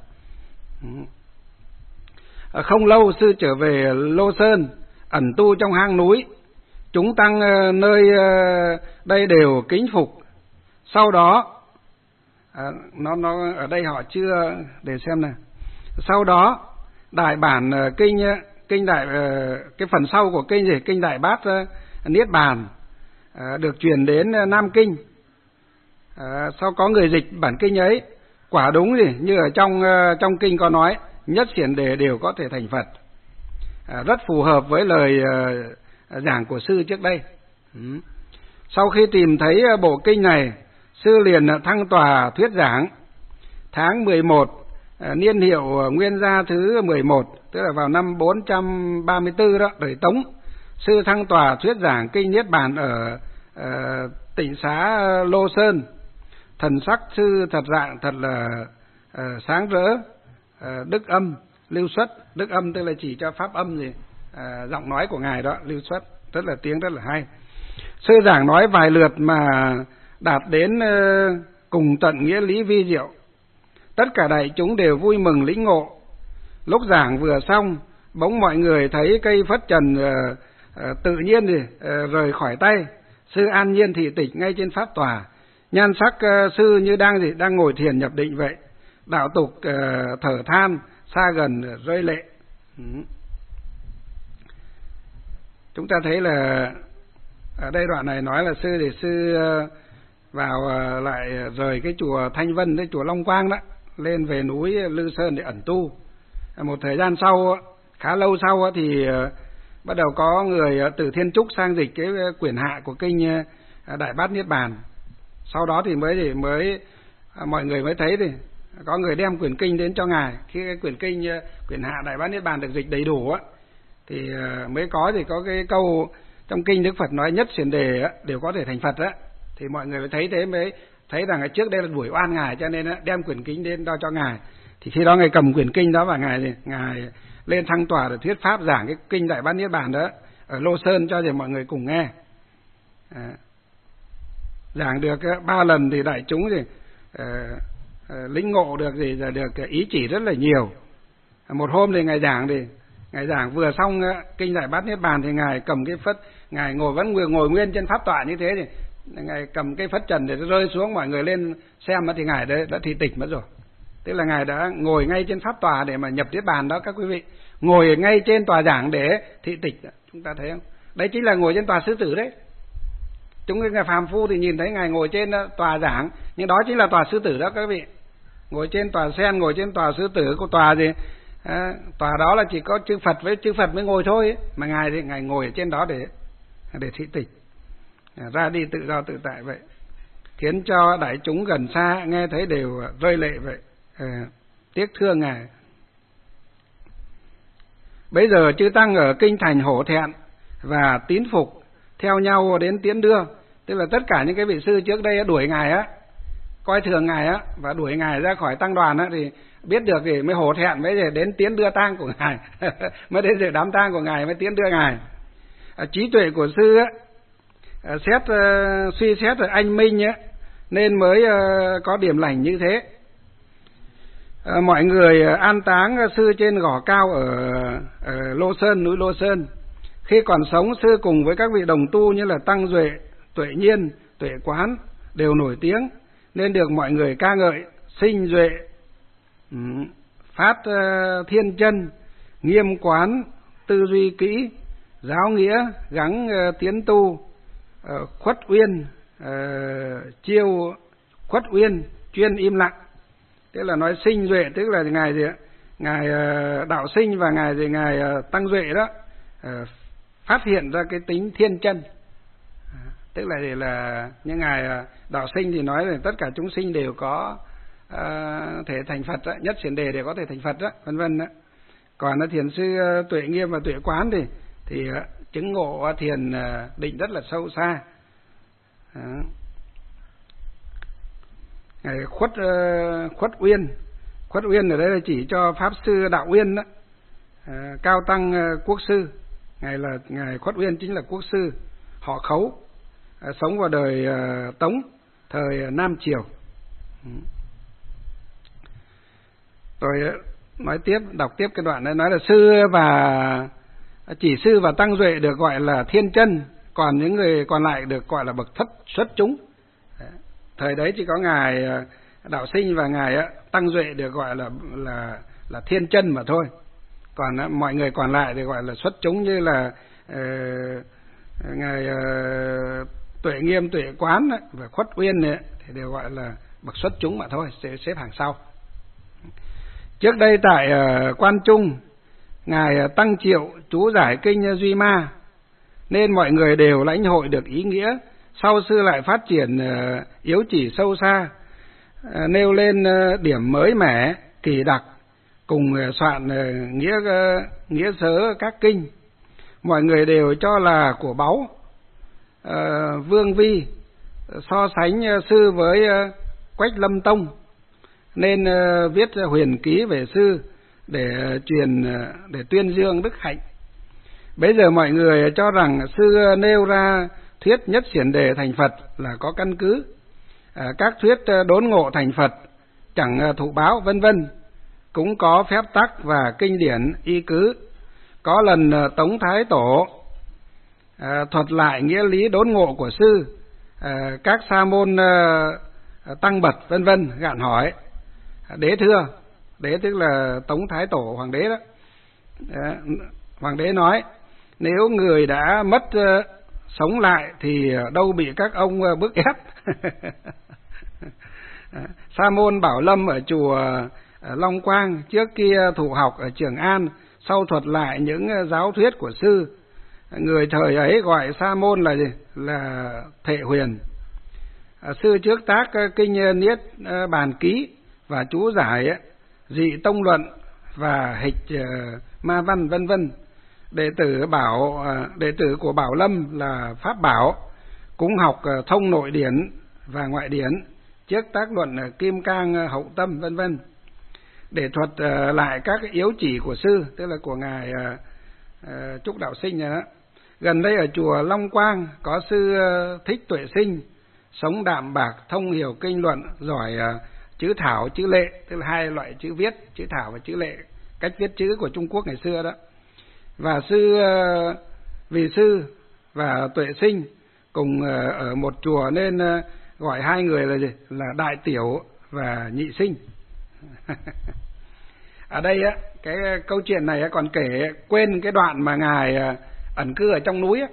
Không lâu sư trở về Lô Sơn, ẩn tu trong hang núi. Chúng tăng nơi đây đều kính phục. Sau đó nó ở đây họ chưa để xem này. Sau đó đại bản kinh đại cái phần sau của kinh gì, kinh Đại Bát Niết Bàn được truyền đến Nam Kinh. Sau có người dịch bản kinh ấy, quả đúng gì như ở trong kinh có nói, nhất xiển đề đều có thể thành Phật. Rất phù hợp với lời giảng của sư trước đây. Sau khi tìm thấy bộ kinh này, sư liền thăng tòa thuyết giảng. Tháng 11 niên hiệu Nguyên Gia thứ 11, tức là vào năm 434 đó, đời Tống, sư thăng tòa thuyết giảng kinh Niết Bàn ở Tịnh Xá Lô Sơn. Thần sắc sư thật dạng thật là sáng rỡ, đức âm lưu xuất. Đức âm tức là chỉ cho pháp âm gì, giọng nói của ngài đó lưu xuất, rất là tiếng rất là hay. Sư giảng nói vài lượt mà đạt đến cùng tận nghĩa lý vi diệu. Tất cả đại chúng đều vui mừng lĩnh ngộ. Lúc giảng vừa xong, bỗng mọi người thấy cây phất trần tự nhiên rời khỏi tay. Sư an nhiên thị tịch ngay trên pháp tòa. Nhan sắc sư như đang ngồi thiền nhập định vậy. Đạo tục thở than, xa gần rơi lệ. Chúng ta thấy là ở đây đoạn này nói là sư vào lại rời cái chùa Thanh Vân, cái chùa Long Quang đó, lên về núi Lư Sơn để ẩn tu. Một thời gian sau, khá lâu sau thì bắt đầu có người từ Thiên Trúc sang dịch cái quyển hạ của kinh Đại Bát Niết Bàn. Sau đó thì mới mọi người mới thấy thì có người đem quyển kinh đến cho ngài. Khi cái quyển hạ Đại Bát Niết Bàn được dịch đầy đủ thì mới có cái câu trong kinh Đức Phật nói nhất xiển đề đều có thể thành Phật á. Thì mọi người mới thấy thế, mới thấy rằng trước đây là đuổi oan ngài, cho nên đem quyển kinh đến cho ngài. Thì khi đó ngài cầm quyển kinh đó và ngài lên thăng tòa để thuyết pháp giảng cái kinh Đại Bát Niết Bàn đó ở Lô Sơn cho mọi người cùng nghe. Giảng được 3 lần thì đại chúng thì lĩnh ngộ được được ý chỉ rất là nhiều. Một hôm thì ngài giảng vừa xong kinh Đại Bát Niết Bàn thì ngài cầm cái phất, ngài vẫn ngồi nguyên trên pháp tọa như thế thì ngài cầm cái phất trần để nó rơi xuống, mọi người lên xem thì ngài đã thị tịch mất rồi. Tức là ngài đã ngồi ngay trên pháp tòa để mà nhập Niết Bàn đó các quý vị, ngồi ngay trên tòa giảng để thị tịch. Chúng ta thấy không? Đấy chính là ngồi trên tòa sư tử đấy. Chúng người phàm phu thì nhìn thấy ngài ngồi trên tòa giảng, nhưng đó chính là tòa sư tử đó các vị. Ngồi trên tòa sen, ngồi trên tòa sư tử của tòa gì? Tòa đó là chỉ có chư Phật mới ngồi thôi ấy. Mà ngài thì ngài ngồi ở trên đó để thị tịch, ra đi tự do tự tại vậy, khiến cho đại chúng gần xa nghe thấy đều rơi lệ vậy, tiếc thương ngài. Bây giờ chư tăng ở kinh thành hổ thẹn và tín phục, theo nhau đến tiễn đưa. Tức là tất cả những cái vị sư trước đây đuổi ngài coi thường ngài và đuổi ngài ra khỏi tăng đoàn thì biết được thì mới hổ thẹn, mới đến tiễn đưa tang của ngài mới đến dự đám tang của ngài, mới tiễn đưa ngài. Trí tuệ của sư suy xét rồi anh minh nên mới có điểm lành như thế. Mọi người an táng sư trên gò cao ở Lô Sơn, núi Lô Sơn. Khi còn sống, sư cùng với các vị đồng tu như là Tăng Duệ, Tuệ Nhiên, Tuệ Quán đều nổi tiếng nên được mọi người ca ngợi. Sinh Duệ, phát thiên chân, nghiêm quán, tư duy kỹ, giáo nghĩa, gắng tiến tu, khuất uyên, chiêu Khuất Uyên chuyên im lặng. Tức là nói Sinh Duệ, tức là ngài gì ạ? Ngài Đạo Sinh và ngài Tăng Duệ đó phát hiện ra cái tính thiên chân. Tức là những ngài Đạo Sinh thì nói là tất cả chúng sinh đều có thể thành Phật đó, nhất Xiển Đề đều có thể thành Phật đó, vân vân đó. Còn thiền sư Tuệ Nghiêm và Tuệ Quán thì chứng ngộ thiền định rất là sâu xa. Ngài Khuất Uyên ở đây là chỉ cho pháp sư Đạo Uyên đó, cao tăng quốc sư. Ngài Khuất Uyên chính là quốc sư, họ Khấu, sống vào đời Tống, thời Nam Triều. Rồi đọc tiếp cái đoạn này, nói là chỉ sư và Tăng Duệ được gọi là thiên chân, còn những người còn lại được gọi là bậc thất xuất chúng. Thời đấy chỉ có ngài Đạo Sinh và ngài Tăng Duệ được gọi là thiên chân mà thôi. Còn mọi người còn lại thì gọi là xuất chúng, như là ngài Tuệ Nghiêm, Tuệ Quán và Khuất Uyên thì đều gọi là bậc xuất chúng mà thôi, sẽ xếp hàng sau. Trước đây tại Quan Trung, ngài Tăng Triệu chú giải kinh Duy Ma, nên mọi người đều lãnh hội được ý nghĩa. Sau sư lại phát triển yếu chỉ sâu xa, nêu lên điểm mới mẻ kỳ đặc, cùng soạn nghĩa sớ các kinh. Mọi người đều cho là của báu. Vương Vi so sánh sư với Quách Lâm Tông, nên viết huyền ký về sư để tuyên dương đức hạnh. Bây giờ mọi người cho rằng sư nêu ra thuyết nhất Xiển Đề thành Phật là có căn cứ. Các thuyết đốn ngộ thành Phật, chẳng thụ báo vân vân cũng có phép tắc và kinh điển y cứ. Có lần Tống Thái Tổ thuật lại nghĩa lý đốn ngộ của sư, các sa môn tăng bật vân vân gạn hỏi: Đế thưa, đế tức là Tống Thái Tổ hoàng đế đó. Hoàng đế nói: nếu người đã mất sống lại thì đâu bị các ông bức ép. Sa môn Bảo Lâm ở chùa Long Quang trước kia thụ học ở Trường An, sau thuật lại những giáo thuyết của sư. Người thời ấy gọi sa môn là Thệ Huyền. Sư trước tác kinh Niết Bàn Ký và chú giải dị tông luận và hịch ma văn vân vân. Đệ tử của Bảo Lâm là Pháp Bảo cũng học thông nội điển và ngoại điển, trước tác luận Kim Cang Hậu Tâm vân vân, để thuật lại các yếu chỉ của sư, tức là của ngài Trúc Đạo Sinh này đó. Gần đây ở chùa Long Quang có sư Thích Tuệ Sinh, sống đạm bạc, thông hiểu kinh luận, giỏi chữ thảo chữ lệ, tức là hai loại chữ viết, chữ thảo và chữ lệ, cách viết chữ của Trung Quốc ngày xưa đó. Và vì sư và Tuệ Sinh cùng ở một chùa nên gọi hai người là Đại Tiểu và Nhị Sinh. Ở đây cái câu chuyện này còn kể quên cái đoạn mà ngài ẩn cư ở trong núi.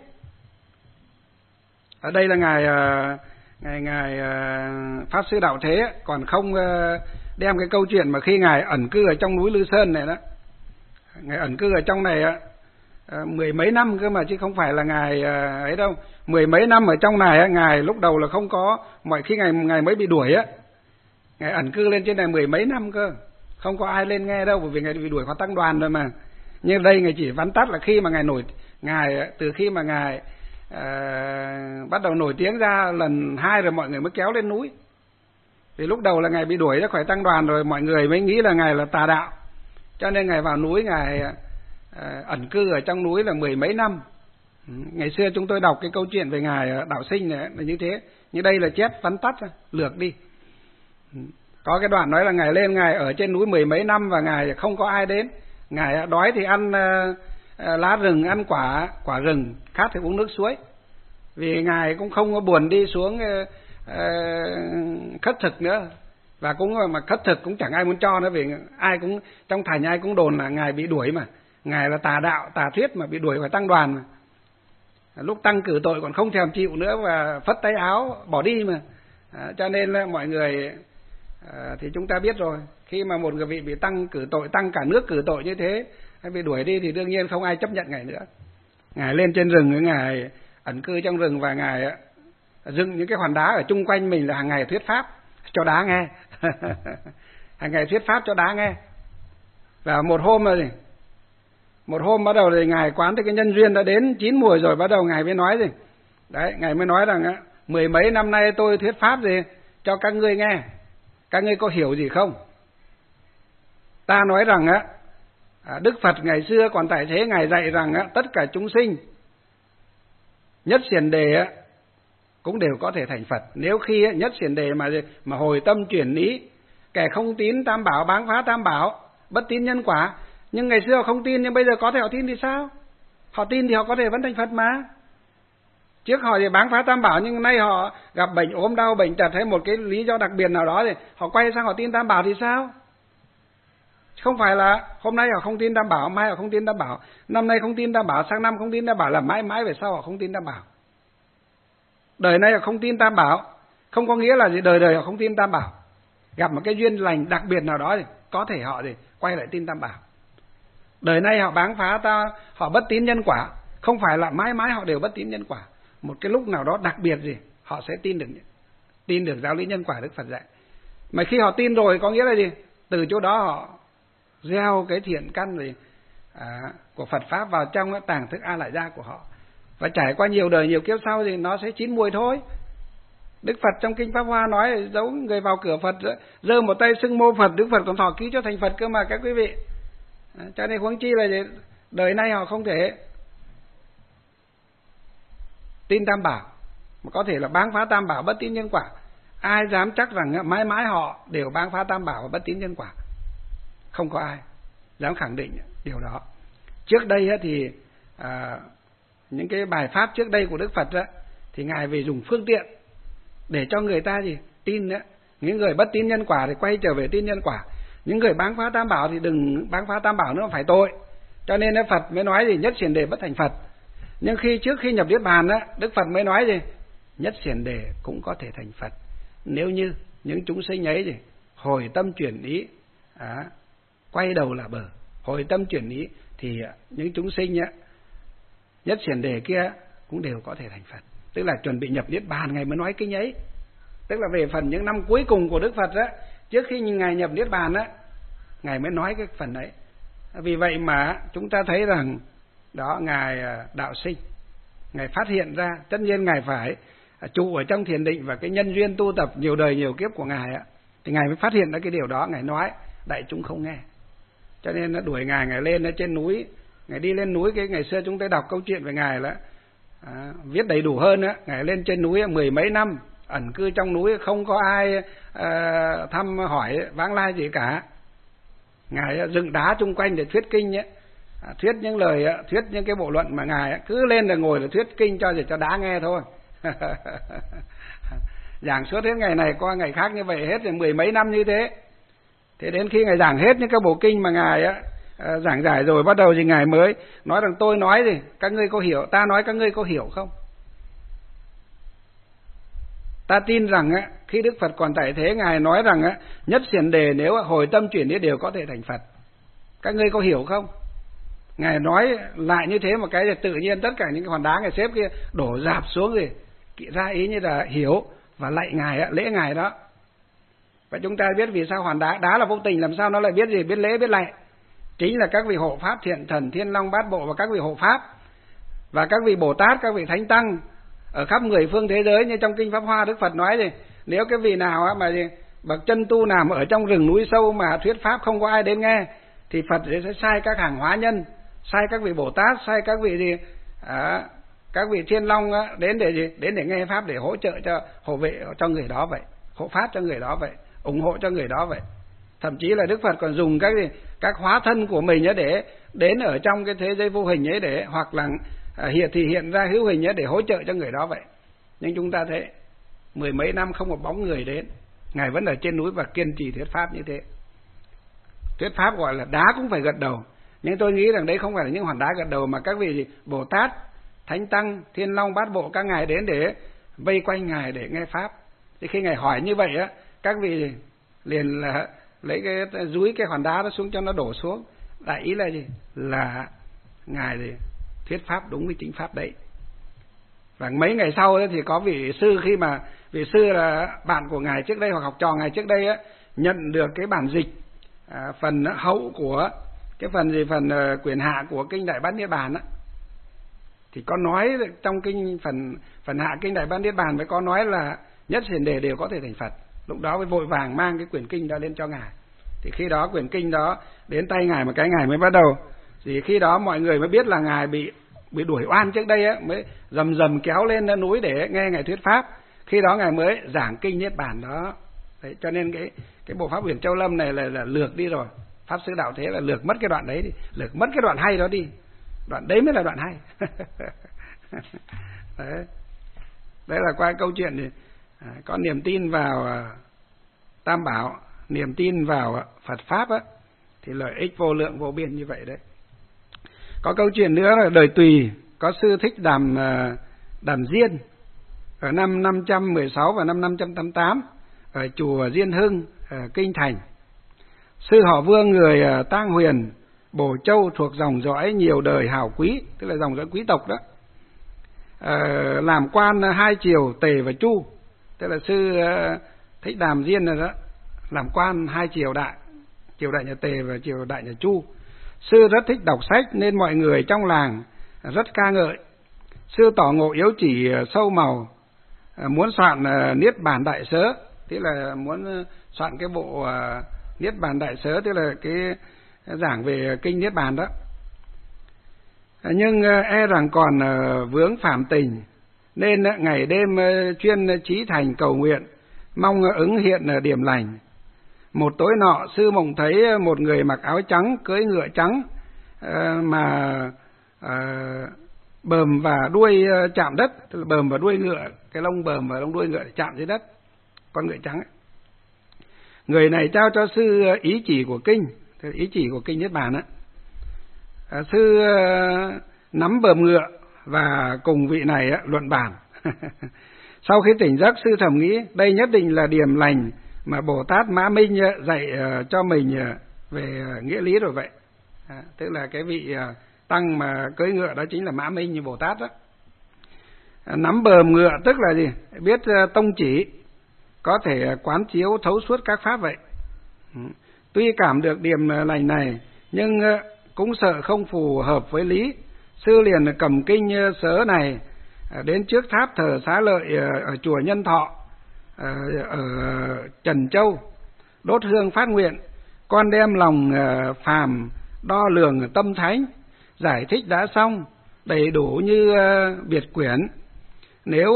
Ở đây là ngài Pháp Sư Đạo Thế, còn không đem cái câu chuyện mà khi ngài ẩn cư ở trong núi Lư Sơn này đó. Ngài ẩn cư ở trong này mười mấy năm cơ mà, chứ không phải là ngài ấy đâu. Mười mấy năm ở trong này, ngài lúc đầu là không có, mọi khi ngài mới bị đuổi ngài ẩn cư lên trên này mười mấy năm cơ, không có ai lên nghe đâu, bởi vì ngài bị đuổi khỏi tăng đoàn rồi mà. Nhưng đây ngài chỉ vắn tắt là khi mà ngài từ khi mà ngài bắt đầu nổi tiếng ra lần 2 rồi mọi người mới kéo lên núi. Vì lúc đầu là ngài bị đuổi ra khỏi tăng đoàn rồi, mọi người mới nghĩ là ngài là tà đạo, cho nên ngài vào núi, ngài ẩn cư ở trong núi là mười mấy năm. Ngày xưa chúng tôi đọc cái câu chuyện về ngài Đạo Sinh này là như thế, nhưng đây là chép vắn tắt lược đi. Có cái đoạn nói là ngài ở trên núi mười mấy năm và ngài không có ai đến. Ngài đói thì ăn lá rừng, ăn quả rừng, khát thì uống nước suối. Vì ngài cũng không có buồn đi xuống khất thực nữa, và cũng mà khất thực cũng chẳng ai muốn cho nữa, vì ai cũng trong thành ai cũng đồn là ngài bị đuổi mà, ngài là tà đạo tà thuyết mà bị đuổi khỏi tăng đoàn mà. Lúc tăng cử tội còn không thèm chịu nữa và phất tay áo bỏ đi mà. Cho nên là mọi người thì chúng ta biết rồi, khi mà một người vị bị tăng cử tội, tăng cả nước cử tội như thế, bị đuổi đi thì đương nhiên không ai chấp nhận Ngài nữa. Ngài lên trên rừng, Ngài ẩn cư trong rừng và Ngài dựng những cái hòn đá ở chung quanh mình là hàng ngày thuyết pháp cho đá nghe. Hàng ngày thuyết pháp cho đá nghe. Và một hôm bắt đầu thì Ngài quán thấy cái nhân duyên đã đến chín mùi rồi, bắt đầu Ngài mới nói gì? Đấy, Ngài mới nói rằng mười mấy năm nay tôi thuyết pháp gì cho các ngươi nghe, các ngươi có hiểu gì không? Ta nói rằng Đức Phật ngày xưa còn tại thế, Ngài dạy rằng tất cả chúng sinh nhất xiển đề cũng đều có thể thành Phật. Nếu khi nhất xiển đề mà hồi tâm chuyển ý, kẻ không tín tam bảo, báng phá tam bảo, bất tín nhân quả. Nhưng ngày xưa họ không tin, nhưng bây giờ có thể họ tin thì sao? Họ tin thì họ có thể vẫn thành Phật mà. Trước họ thì báng phá tam bảo, nhưng nay họ gặp bệnh ốm đau, bệnh tật hay một cái lý do đặc biệt nào đó thì họ quay sang họ tin tam bảo thì sao? Không phải là hôm nay họ không tin tam bảo, mai họ không tin tam bảo, năm nay không tin tam bảo, sang năm không tin tam bảo, là mãi mãi về sau họ không tin tam bảo. Đời nay họ không tin tam bảo không có nghĩa là gì đời đời họ không tin tam bảo. Gặp một cái duyên lành đặc biệt nào đó thì có thể họ thì quay lại tin tam bảo. Đời nay họ báng phá họ bất tín nhân quả, không phải là mãi mãi họ đều bất tín nhân quả. Một cái lúc nào đó đặc biệt gì họ sẽ tin được giáo lý nhân quả Đức Phật dạy. Mà khi họ tin rồi có nghĩa là gì? Từ chỗ đó họ gieo cái thiện căn gì của Phật pháp vào trong cái tàng thức A Lại Gia của họ, và trải qua nhiều đời nhiều kiếp sau thì nó sẽ chín mùi thôi. Đức Phật trong kinh Pháp Hoa nói giấu người vào cửa Phật giơ một tay xưng mô Phật, Đức Phật còn thọ ký cho thành Phật cơ mà các quý vị. Cho nên huống chi là gì? Đời nay họ không thể tin tam bảo, mà có thể là báng phá tam bảo, bất tín nhân quả. Ai dám chắc rằng mãi mãi họ đều báng phá tam bảo và bất tín nhân quả? Không có ai dám khẳng định điều đó. Trước đây thì những cái bài pháp trước đây của Đức Phật thì Ngài về dùng phương tiện để cho người ta gì tin nữa. Những người bất tín nhân quả thì quay trở về tin nhân quả, những người báng phá tam bảo thì đừng báng phá tam bảo nữa, phải tội. Cho nên Phật mới nói gì nhất xiển đề bất thành Phật. Nhưng trước khi nhập niết bàn Đức Phật mới nói gì nhất xiển đề cũng có thể thành Phật, nếu như những chúng sinh ấy gì hồi tâm chuyển ý, quay đầu là bờ, hồi tâm chuyển ý, thì những chúng sinh nhất xiển đề kia cũng đều có thể thành Phật. Tức là chuẩn bị nhập niết bàn Ngài mới nói kinh ấy. Tức là về phần những năm cuối cùng của Đức Phật trước khi Ngài nhập niết bàn Ngài mới nói cái phần ấy. Vì vậy mà chúng ta thấy rằng đó, Ngài đạo sinh, Ngài phát hiện ra, tất nhiên Ngài phải trụ ở trong thiền định và cái nhân duyên tu tập nhiều đời nhiều kiếp của Ngài thì Ngài mới phát hiện ra cái điều đó. Ngài nói đại chúng không nghe, cho nên nó đuổi Ngài lên ở trên núi. Ngài đi lên núi, cái ngày xưa chúng ta đọc câu chuyện về Ngài là viết đầy đủ hơn Ngài lên trên núi mười mấy năm ẩn cư trong núi, không có ai thăm hỏi vãng lai gì cả. Ngài dựng đá chung quanh để thuyết kinh thuyết những lời, thuyết những cái bộ luận mà Ngài cứ lên là ngồi là thuyết kinh cho đá nghe thôi. Giảng suốt hết ngày này qua ngày khác như vậy, hết rồi mười mấy năm như thế. Thế đến khi Ngài giảng hết những cái bộ kinh mà Ngài giảng giải rồi, bắt đầu thì Ngài mới nói rằng tôi nói gì các ngươi có hiểu, ta nói các ngươi có hiểu không? Ta tin rằng khi Đức Phật còn tại thế, Ngài nói rằng nhất xiển đề nếu hồi tâm chuyển ý đều có thể thành Phật. Các ngươi có hiểu không? Ngài nói lại như thế một cái thì tự nhiên tất cả những cái hòn đá Ngài xếp kia đổ rạp xuống rồi, ra ý như là hiểu và lạy Ngài, lễ Ngài đó. Và chúng ta biết vì sao hòn đá là vô tình, làm sao nó lại biết gì, biết lễ biết lạy? Chính là các vị hộ pháp thiện thần, Thiên Long Bát Bộ và các vị hộ pháp và các vị Bồ Tát, các vị Thánh Tăng ở khắp mười phương thế giới. Như trong kinh Pháp Hoa Đức Phật nói thì nếu cái vị nào mà bậc chân tu nào mà ở trong rừng núi sâu mà thuyết pháp không có ai đến nghe thì Phật sẽ sai các hàng hóa nhân, sai các vị Bồ Tát, sai các vị các vị Thiên Long đến để gì? Đến để nghe pháp, để hỗ trợ cho hộ vệ cho người đó vậy, hộ pháp cho người đó vậy, ủng hộ cho người đó vậy. Thậm chí là Đức Phật còn dùng các hóa thân của mình để đến ở trong cái thế giới vô hình ấy, để hoặc là hiện ra hữu hình để hỗ trợ cho người đó vậy. Nhưng chúng ta thấy mười mấy năm không một bóng người đến, Ngài vẫn ở trên núi và kiên trì thuyết pháp như thế. Thuyết pháp gọi là đá cũng phải gật đầu. Nhưng tôi nghĩ rằng đấy không phải là những hòn đá gật đầu, mà các vị Bồ Tát, Thánh Tăng, Thiên Long Bát Bộ các ngài đến để vây quanh Ngài để nghe pháp. Thì khi Ngài hỏi như vậy á, các vị liền là lấy cái dúi cái hòn đá đó xuống cho nó đổ xuống. Đại ý là gì? Là Ngài thì thuyết pháp đúng với chính pháp đấy. Và mấy ngày sau thì có vị sư, khi mà vị sư là bạn của Ngài trước đây hoặc học trò Ngài trước đây á, nhận được cái bản dịch phần hậu của cái phần quyển hạ của kinh Đại Bát Niết Bàn á, thì có nói trong kinh phần hạ kinh Đại Bát Niết Bàn mới có nói là nhất hiền đề đều có thể thành Phật. Lúc đó mới vội vàng mang cái quyển kinh đó lên cho Ngài. Thì khi đó quyển kinh đó đến tay Ngài một cái, Ngài mới bắt đầu, thì khi đó mọi người mới biết là Ngài bị đuổi oan trước đây á, mới rầm kéo lên núi để nghe Ngài thuyết pháp. Khi đó Ngài mới giảng kinh Niết Bàn đó. Đấy, cho nên cái bộ pháp Uyển Châu Lâm này là lược đi rồi. Pháp sư Đạo Thế là lược mất cái đoạn đấy đi, lược mất cái đoạn hay đó đi. Đoạn đấy mới là đoạn hay. Đấy là qua câu chuyện thì có niềm tin vào Tam Bảo, niềm tin vào Phật Pháp á, thì lợi ích vô lượng vô biên như vậy đấy. Có câu chuyện nữa là đời Tùy có sư Thích Đàm Diên ở năm 516 và năm 588 ở chùa Diên Hưng ở Kinh Thành. Sư họ Vương người Tang Huyền, Bổ Châu, thuộc dòng dõi nhiều đời hào quý, tức là dòng dõi quý tộc đó. Làm quan hai triều Tề và Chu, tức là sư Thích Đàm Diên này đó, làm quan hai triều đại nhà Tề và triều đại nhà Chu. Sư rất thích đọc sách nên mọi người trong làng rất ca ngợi. Sư tỏ ngộ yếu chỉ sâu màu, muốn soạn Niết Bàn Đại Sớ, tức là muốn soạn cái bộ Niết Bàn Đại Sớ, tức là cái giảng về kinh Niết Bàn đó. Nhưng e rằng còn vướng phạm tình, nên ngày đêm chuyên chí thành cầu nguyện, mong ứng hiện điểm lành. Một tối nọ, sư mộng thấy một người mặc áo trắng, cưỡi ngựa trắng, mà bờm và đuôi chạm đất, tức là bờm và đuôi ngựa, cái lông bờm và lông đuôi ngựa chạm dưới đất, con ngựa trắng ấy. Người này trao cho sư ý chỉ của kinh, ý chỉ của kinh Niết Bàn á. Sư nắm bờm ngựa và cùng vị này luận bàn. Sau khi tỉnh giấc, sư thầm nghĩ đây nhất định là điểm lành mà Bồ Tát Mã Minh dạy cho mình về nghĩa lý rồi vậy. Tức là cái vị tăng mà cưỡi ngựa đó chính là Mã Minh như Bồ Tát đó. Nắm bờm ngựa tức là gì? Biết tông chỉ, có thể quán chiếu thấu suốt các pháp vậy. Tuy cảm được điểm lành này, nhưng cũng sợ không phù hợp với lý. Sư liền cầm kinh sớ này đến trước tháp thờ Xá Lợi ở chùa Nhân Thọ ở Trần Châu, đốt hương phát nguyện: con đem lòng phàm đo lường tâm thánh, giải thích đã xong đầy đủ như biệt quyển. Nếu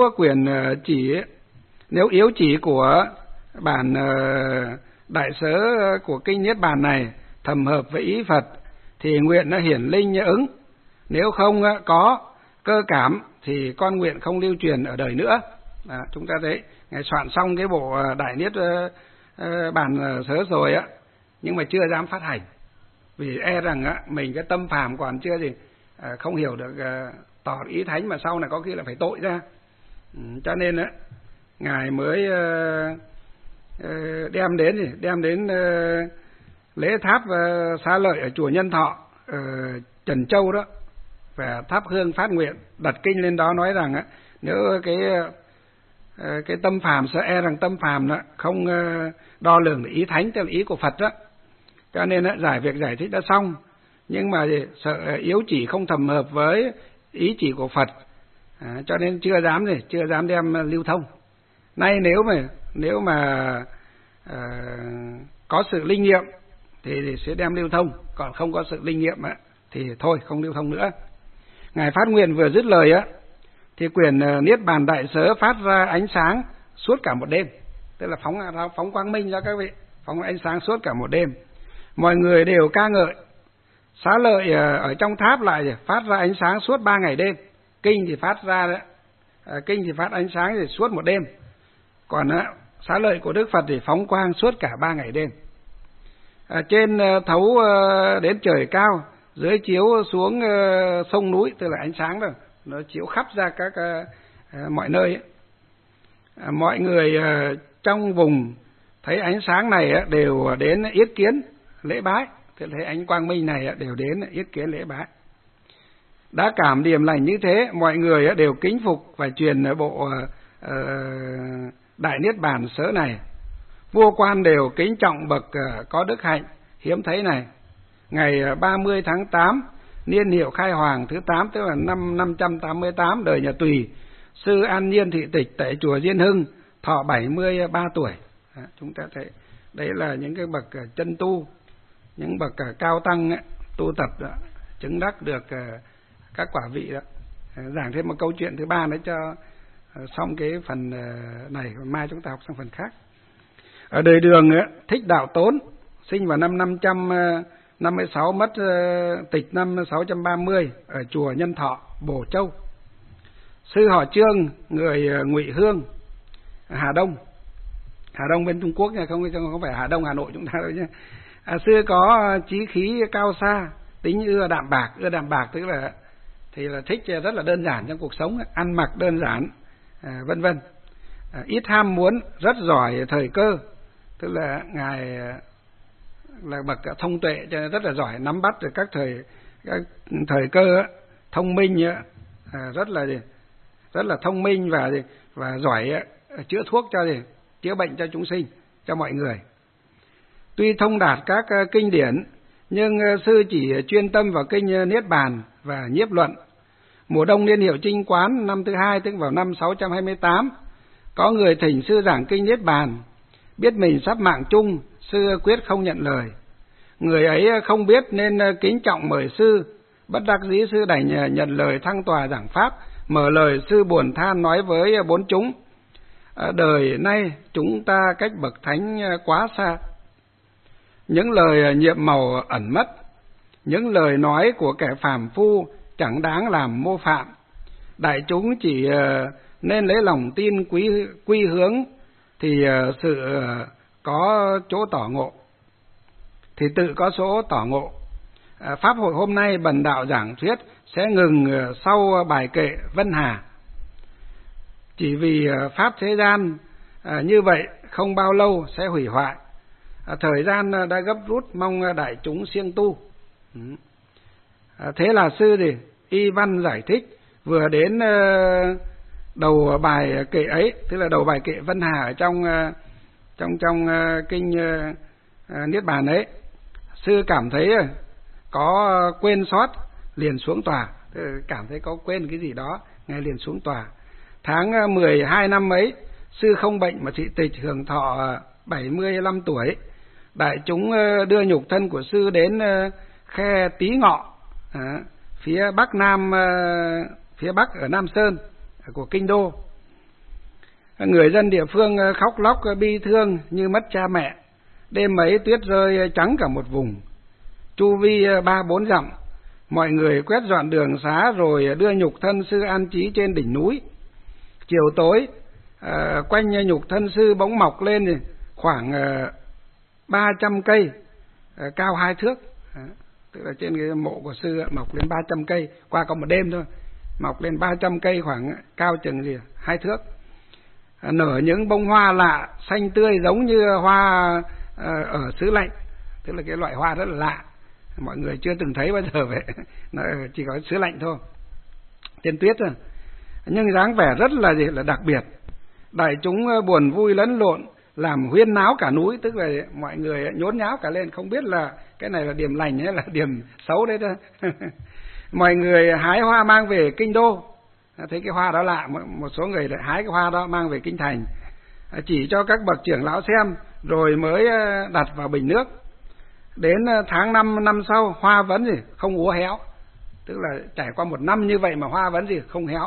yếu chỉ của bản Đại Sớ của kinh Niết Bàn này thầm hợp với ý Phật thì nguyện nó hiển linh ứng. Nếu không có cơ cảm thì con nguyện không lưu truyền ở đời nữa. Chúng ta thấy Ngài soạn xong cái bộ Đại Niết Bàn Sớ rồi á, nhưng mà chưa dám phát hành, vì e rằng mình cái tâm phàm còn chưa gì không hiểu được tỏ ý thánh, mà sau này có khi là phải tội ra. Cho nên Ngài mới đem đến lễ tháp Xá Lợi ở chùa Nhân Thọ ở Trần Châu đó, và thắp hương phát nguyện, đặt kinh lên đó nói rằng nếu cái tâm phàm sẽ e rằng tâm phàm đó không đo lường ý thánh, tức là ý của Phật đó. Cho nên giải việc giải thích đã xong, nhưng mà sợ yếu chỉ không thầm hợp với ý chỉ của Phật, cho nên chưa dám đem lưu thông. Nay nếu mà có sự linh nghiệm thì sẽ đem lưu thông, còn không có sự linh nghiệm thì thôi không lưu thông nữa. Ngài phát nguyện vừa dứt lời thì quyển Niết Bàn Đại Sớ phát ra ánh sáng suốt cả một đêm, tức là phóng quang minh ra các vị, phóng ánh sáng suốt cả một đêm. Mọi người đều ca ngợi. Xá Lợi ở trong tháp lại phát ra ánh sáng suốt 3 ngày đêm. Kinh thì phát ánh sáng thì suốt một đêm. Còn Xá Lợi của Đức Phật thì phóng quang suốt cả 3 ngày đêm. Trên thấu đến trời cao, dưới chiếu xuống sông núi, tức là ánh sáng đó, nó chiếu khắp ra các mọi nơi ấy. Mọi người trong vùng thấy ánh sáng này đều đến yết kiến lễ bái, thì thấy ánh quang minh này đều đến yết kiến lễ bái. Đã cảm điểm lành như thế, mọi người đều kính phục và truyền bộ Đại Niết Bàn sớ này. Vua quan đều kính trọng bậc có đức hạnh hiếm thấy này. Ngày 30 tháng 8, niên hiệu khai hoàng thứ 8, tức là năm 588 đời nhà Tùy, sư An Nhiên thị tịch tại chùa Diên Hưng, thọ 73 tuổi. Chúng ta thấy đấy là những cái bậc chân tu, những bậc cao tăng tu tập chứng đắc được các quả vị đó. Giảng thêm một câu chuyện thứ ba nữa cho xong cái phần này, mai chúng ta học sang phần khác. Ở đời Đường Thích Đạo Tốn sinh vào năm 556, mất tịch năm 630 ở chùa Nhân Thọ, Bổ Châu. Sư họ Trương, người Ngụy Hương, Hà Đông. Hà Đông bên Trung Quốc nha, không phải Hà Đông Hà Nội chúng ta đâu nhé. Sư có chí khí cao xa, tính ưa đạm bạc tức là thích rất là đơn giản trong cuộc sống, ăn mặc đơn giản, vân vân. Ít ham muốn, rất giỏi thời cơ, tức là ngài là bậc thông tuệ cho nên rất là giỏi nắm bắt được các thời cơ, thông minh, rất là thông minh và giỏi chữa thuốc chữa bệnh cho chúng sinh, cho mọi người. Tuy thông đạt các kinh điển, nhưng sư chỉ chuyên tâm vào kinh Niết Bàn và Nhiếp Luận. Mùa đông niên hiệu Trinh Quán năm thứ 2, tức vào năm 628, có người thỉnh sư giảng kinh Niết Bàn. Biết mình sắp mạng chung, sư quyết không nhận lời. Người ấy không biết nên kính trọng mời sư. Bất đắc dĩ sư đành nhận lời thăng tòa giảng pháp. Mở lời sư buồn than nói với bốn chúng: đời nay chúng ta cách bậc thánh quá xa. Những lời nhiệm màu ẩn mất, những lời nói của kẻ phàm phu chẳng đáng làm mô phạm. Đại chúng chỉ nên lấy lòng tin quy hướng thì sự có chỗ tỏ ngộ, thì tự có số tỏ ngộ. Pháp hội hôm nay bần đạo giảng thuyết sẽ ngừng sau bài kệ Vân Hà. Chỉ vì pháp thế gian như vậy không bao lâu sẽ hủy hoại. Thời gian đã gấp rút, mong đại chúng siêng tu. Thế là sư y văn giải thích vừa đến đầu bài kệ ấy, tức là đầu bài kệ Vân Hà ở trong kinh Niết Bàn ấy. Sư cảm thấy có quên sót, liền xuống tòa. Cảm thấy có quên cái gì đó, ngài liền xuống tòa. Tháng 12 năm ấy, sư không bệnh mà thị tịch, hưởng thọ 75 tuổi. Đại chúng đưa nhục thân của sư đến khe Tí Ngọ, phía bắc ở Nam Sơn của kinh đô. Người dân địa phương khóc lóc bi thương như mất cha mẹ. Đêm ấy tuyết rơi trắng cả một vùng, chu vi 3-4 dặm. Mọi người quét dọn đường xá rồi đưa nhục thân sư an trí trên đỉnh núi. Chiều tối, quanh nhục thân sư bỗng mọc lên khoảng 300 cây, cao 2 thước. Tức là trên cái mộ của sư mọc lên 300 cây, qua có một đêm thôi, mọc lên 300 cây khoảng cao chừng 2 thước. Nở những bông hoa lạ, xanh tươi giống như hoa ở xứ lạnh, tức là cái loại hoa rất là lạ, mọi người chưa từng thấy bao giờ vậy, nó chỉ có xứ lạnh thôi, trên tuyết thôi. Nhưng dáng vẻ rất là đặc biệt. Đại chúng buồn vui lẫn lộn, làm huyên náo cả núi, tức là mọi người nhốn nháo cả lên, không biết là cái này là điểm lành hay là điểm xấu đấy thôi. Mọi người hái hoa mang về kinh đô, thấy cái hoa đó lạ, một số người lại hái cái hoa đó mang về kinh thành, chỉ cho các bậc trưởng lão xem, rồi mới đặt vào bình nước. Đến tháng 5 năm sau, hoa vẫn không úa héo, tức là trải qua một năm như vậy mà hoa vẫn không héo.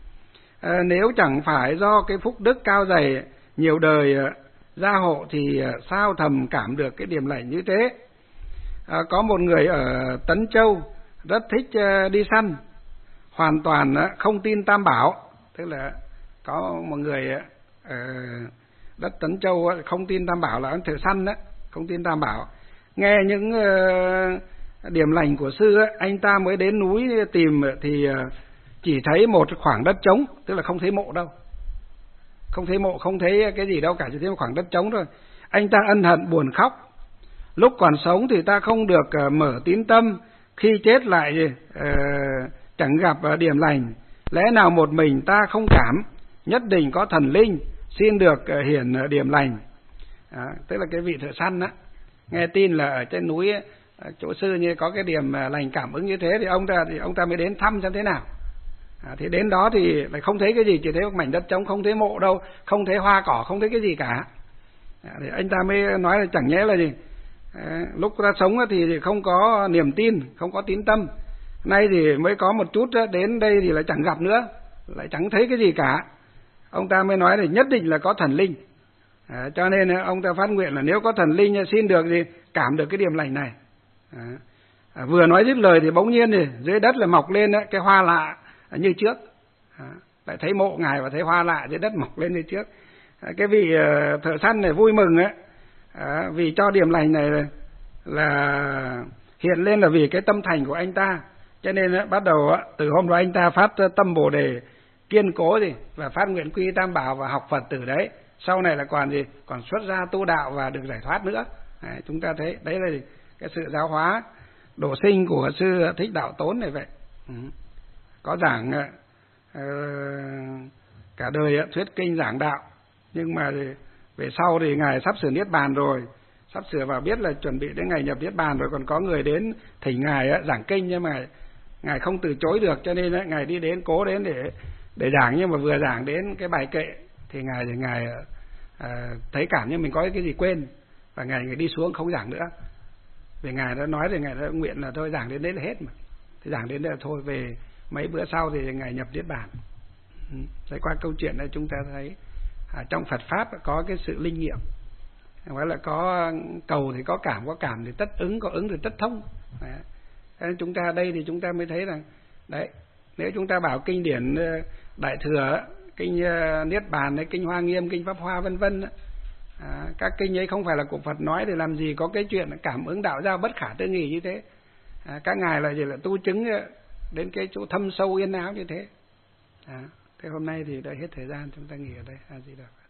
Nếu chẳng phải do cái phúc đức cao dày nhiều đời gia hộ thì sao thầm cảm được cái điểm lành như thế. Có một người ở Tấn Châu rất thích đi săn, hoàn toàn không tin Tam Bảo, tức là có một người ở đất Tấn Châu không tin Tam Bảo, là ông thợ săn đó, không tin Tam Bảo. Nghe những điểm lành của sư anh ta mới đến núi tìm thì chỉ thấy một khoảng đất trống, tức là không thấy mộ đâu. không thấy mộ, không thấy cái gì đâu cả, chỉ thấy một khoảng đất trống thôi. Anh ta ân hận buồn khóc. Lúc còn sống thì ta không được mở tín tâm, khi chết lại chẳng gặp điểm lành. Lẽ nào một mình ta không cảm, nhất định có thần linh xin được hiển điểm lành. Tức là cái vị thợ săn á, nghe tin là ở trên núi chỗ sư như có cái điểm lành cảm ứng như thế, thì ông ta mới đến thăm xem thế nào. Thì đến đó thì lại không thấy cái gì, chỉ thấy một mảnh đất trống, không thấy mộ đâu, không thấy hoa cỏ, không thấy cái gì cả. Thì anh ta mới nói là chẳng nhẽ là gì, lúc ta sống thì không có niềm tin, không có tín tâm, nay thì mới có một chút, đến đây thì lại chẳng gặp nữa, lại chẳng thấy cái gì cả. Ông ta mới nói là nhất định là có thần linh. Cho nên ông ta phát nguyện là nếu có thần linh xin được gì cảm được cái điểm lành này. Vừa nói dứt lời thì bỗng nhiên thì dưới đất là mọc lên cái hoa lạ như trước. Lại thấy mộ ngài và thấy hoa lạ dưới đất mọc lên như trước. Cái vị thợ săn này vui mừng ấy, vì cho điểm lành này là hiện lên là vì cái tâm thành của anh ta. Cho nên bắt đầu từ hôm đó anh ta phát tâm Bồ Đề kiên cố gì và phát nguyện quy Tam Bảo và học Phật từ đấy. Sau này là còn xuất gia tu đạo và được giải thoát nữa. Chúng ta thấy đấy là cái sự giáo hóa độ sinh của sư Thích Đạo Tốn này vậy. Có giảng cả đời thuyết kinh giảng đạo, nhưng mà về sau thì ngài sắp sửa niết bàn rồi, sắp sửa vào biết là chuẩn bị đến ngày nhập niết bàn rồi, còn có người đến thỉnh ngài giảng kinh, nhưng mà ngài không từ chối được, cho nên ngài đi đến, cố đến để giảng. Nhưng mà vừa giảng đến cái bài kệ thì ngài thấy cảm như mình có cái gì quên, và ngài đi xuống không giảng nữa. Vì ngài đã nói thì ngài đã nguyện là thôi giảng đến đấy là hết mà, thì giảng đến đây là thôi, về mấy bữa sau thì ngài nhập niết bàn. Đấy, qua câu chuyện này chúng ta thấy trong Phật pháp có cái sự linh nghiệm, gọi là có cầu thì có cảm thì tất ứng, có ứng thì tất thông. Đấy. Chúng ta đây thì chúng ta mới thấy rằng đấy, nếu chúng ta bảo kinh điển Đại Thừa, kinh Niết Bàn, kinh Hoa Nghiêm, kinh Pháp Hoa vân vân, các kinh ấy không phải là của Phật nói, thì làm gì có cái chuyện cảm ứng đạo giao bất khả tư nghị như thế. Các ngài là gì, là tu chứng đến cái chỗ thâm sâu yên áo như thế. Thế hôm nay thì đã hết thời gian, chúng ta nghỉ ở đây. A Di Đà Phật.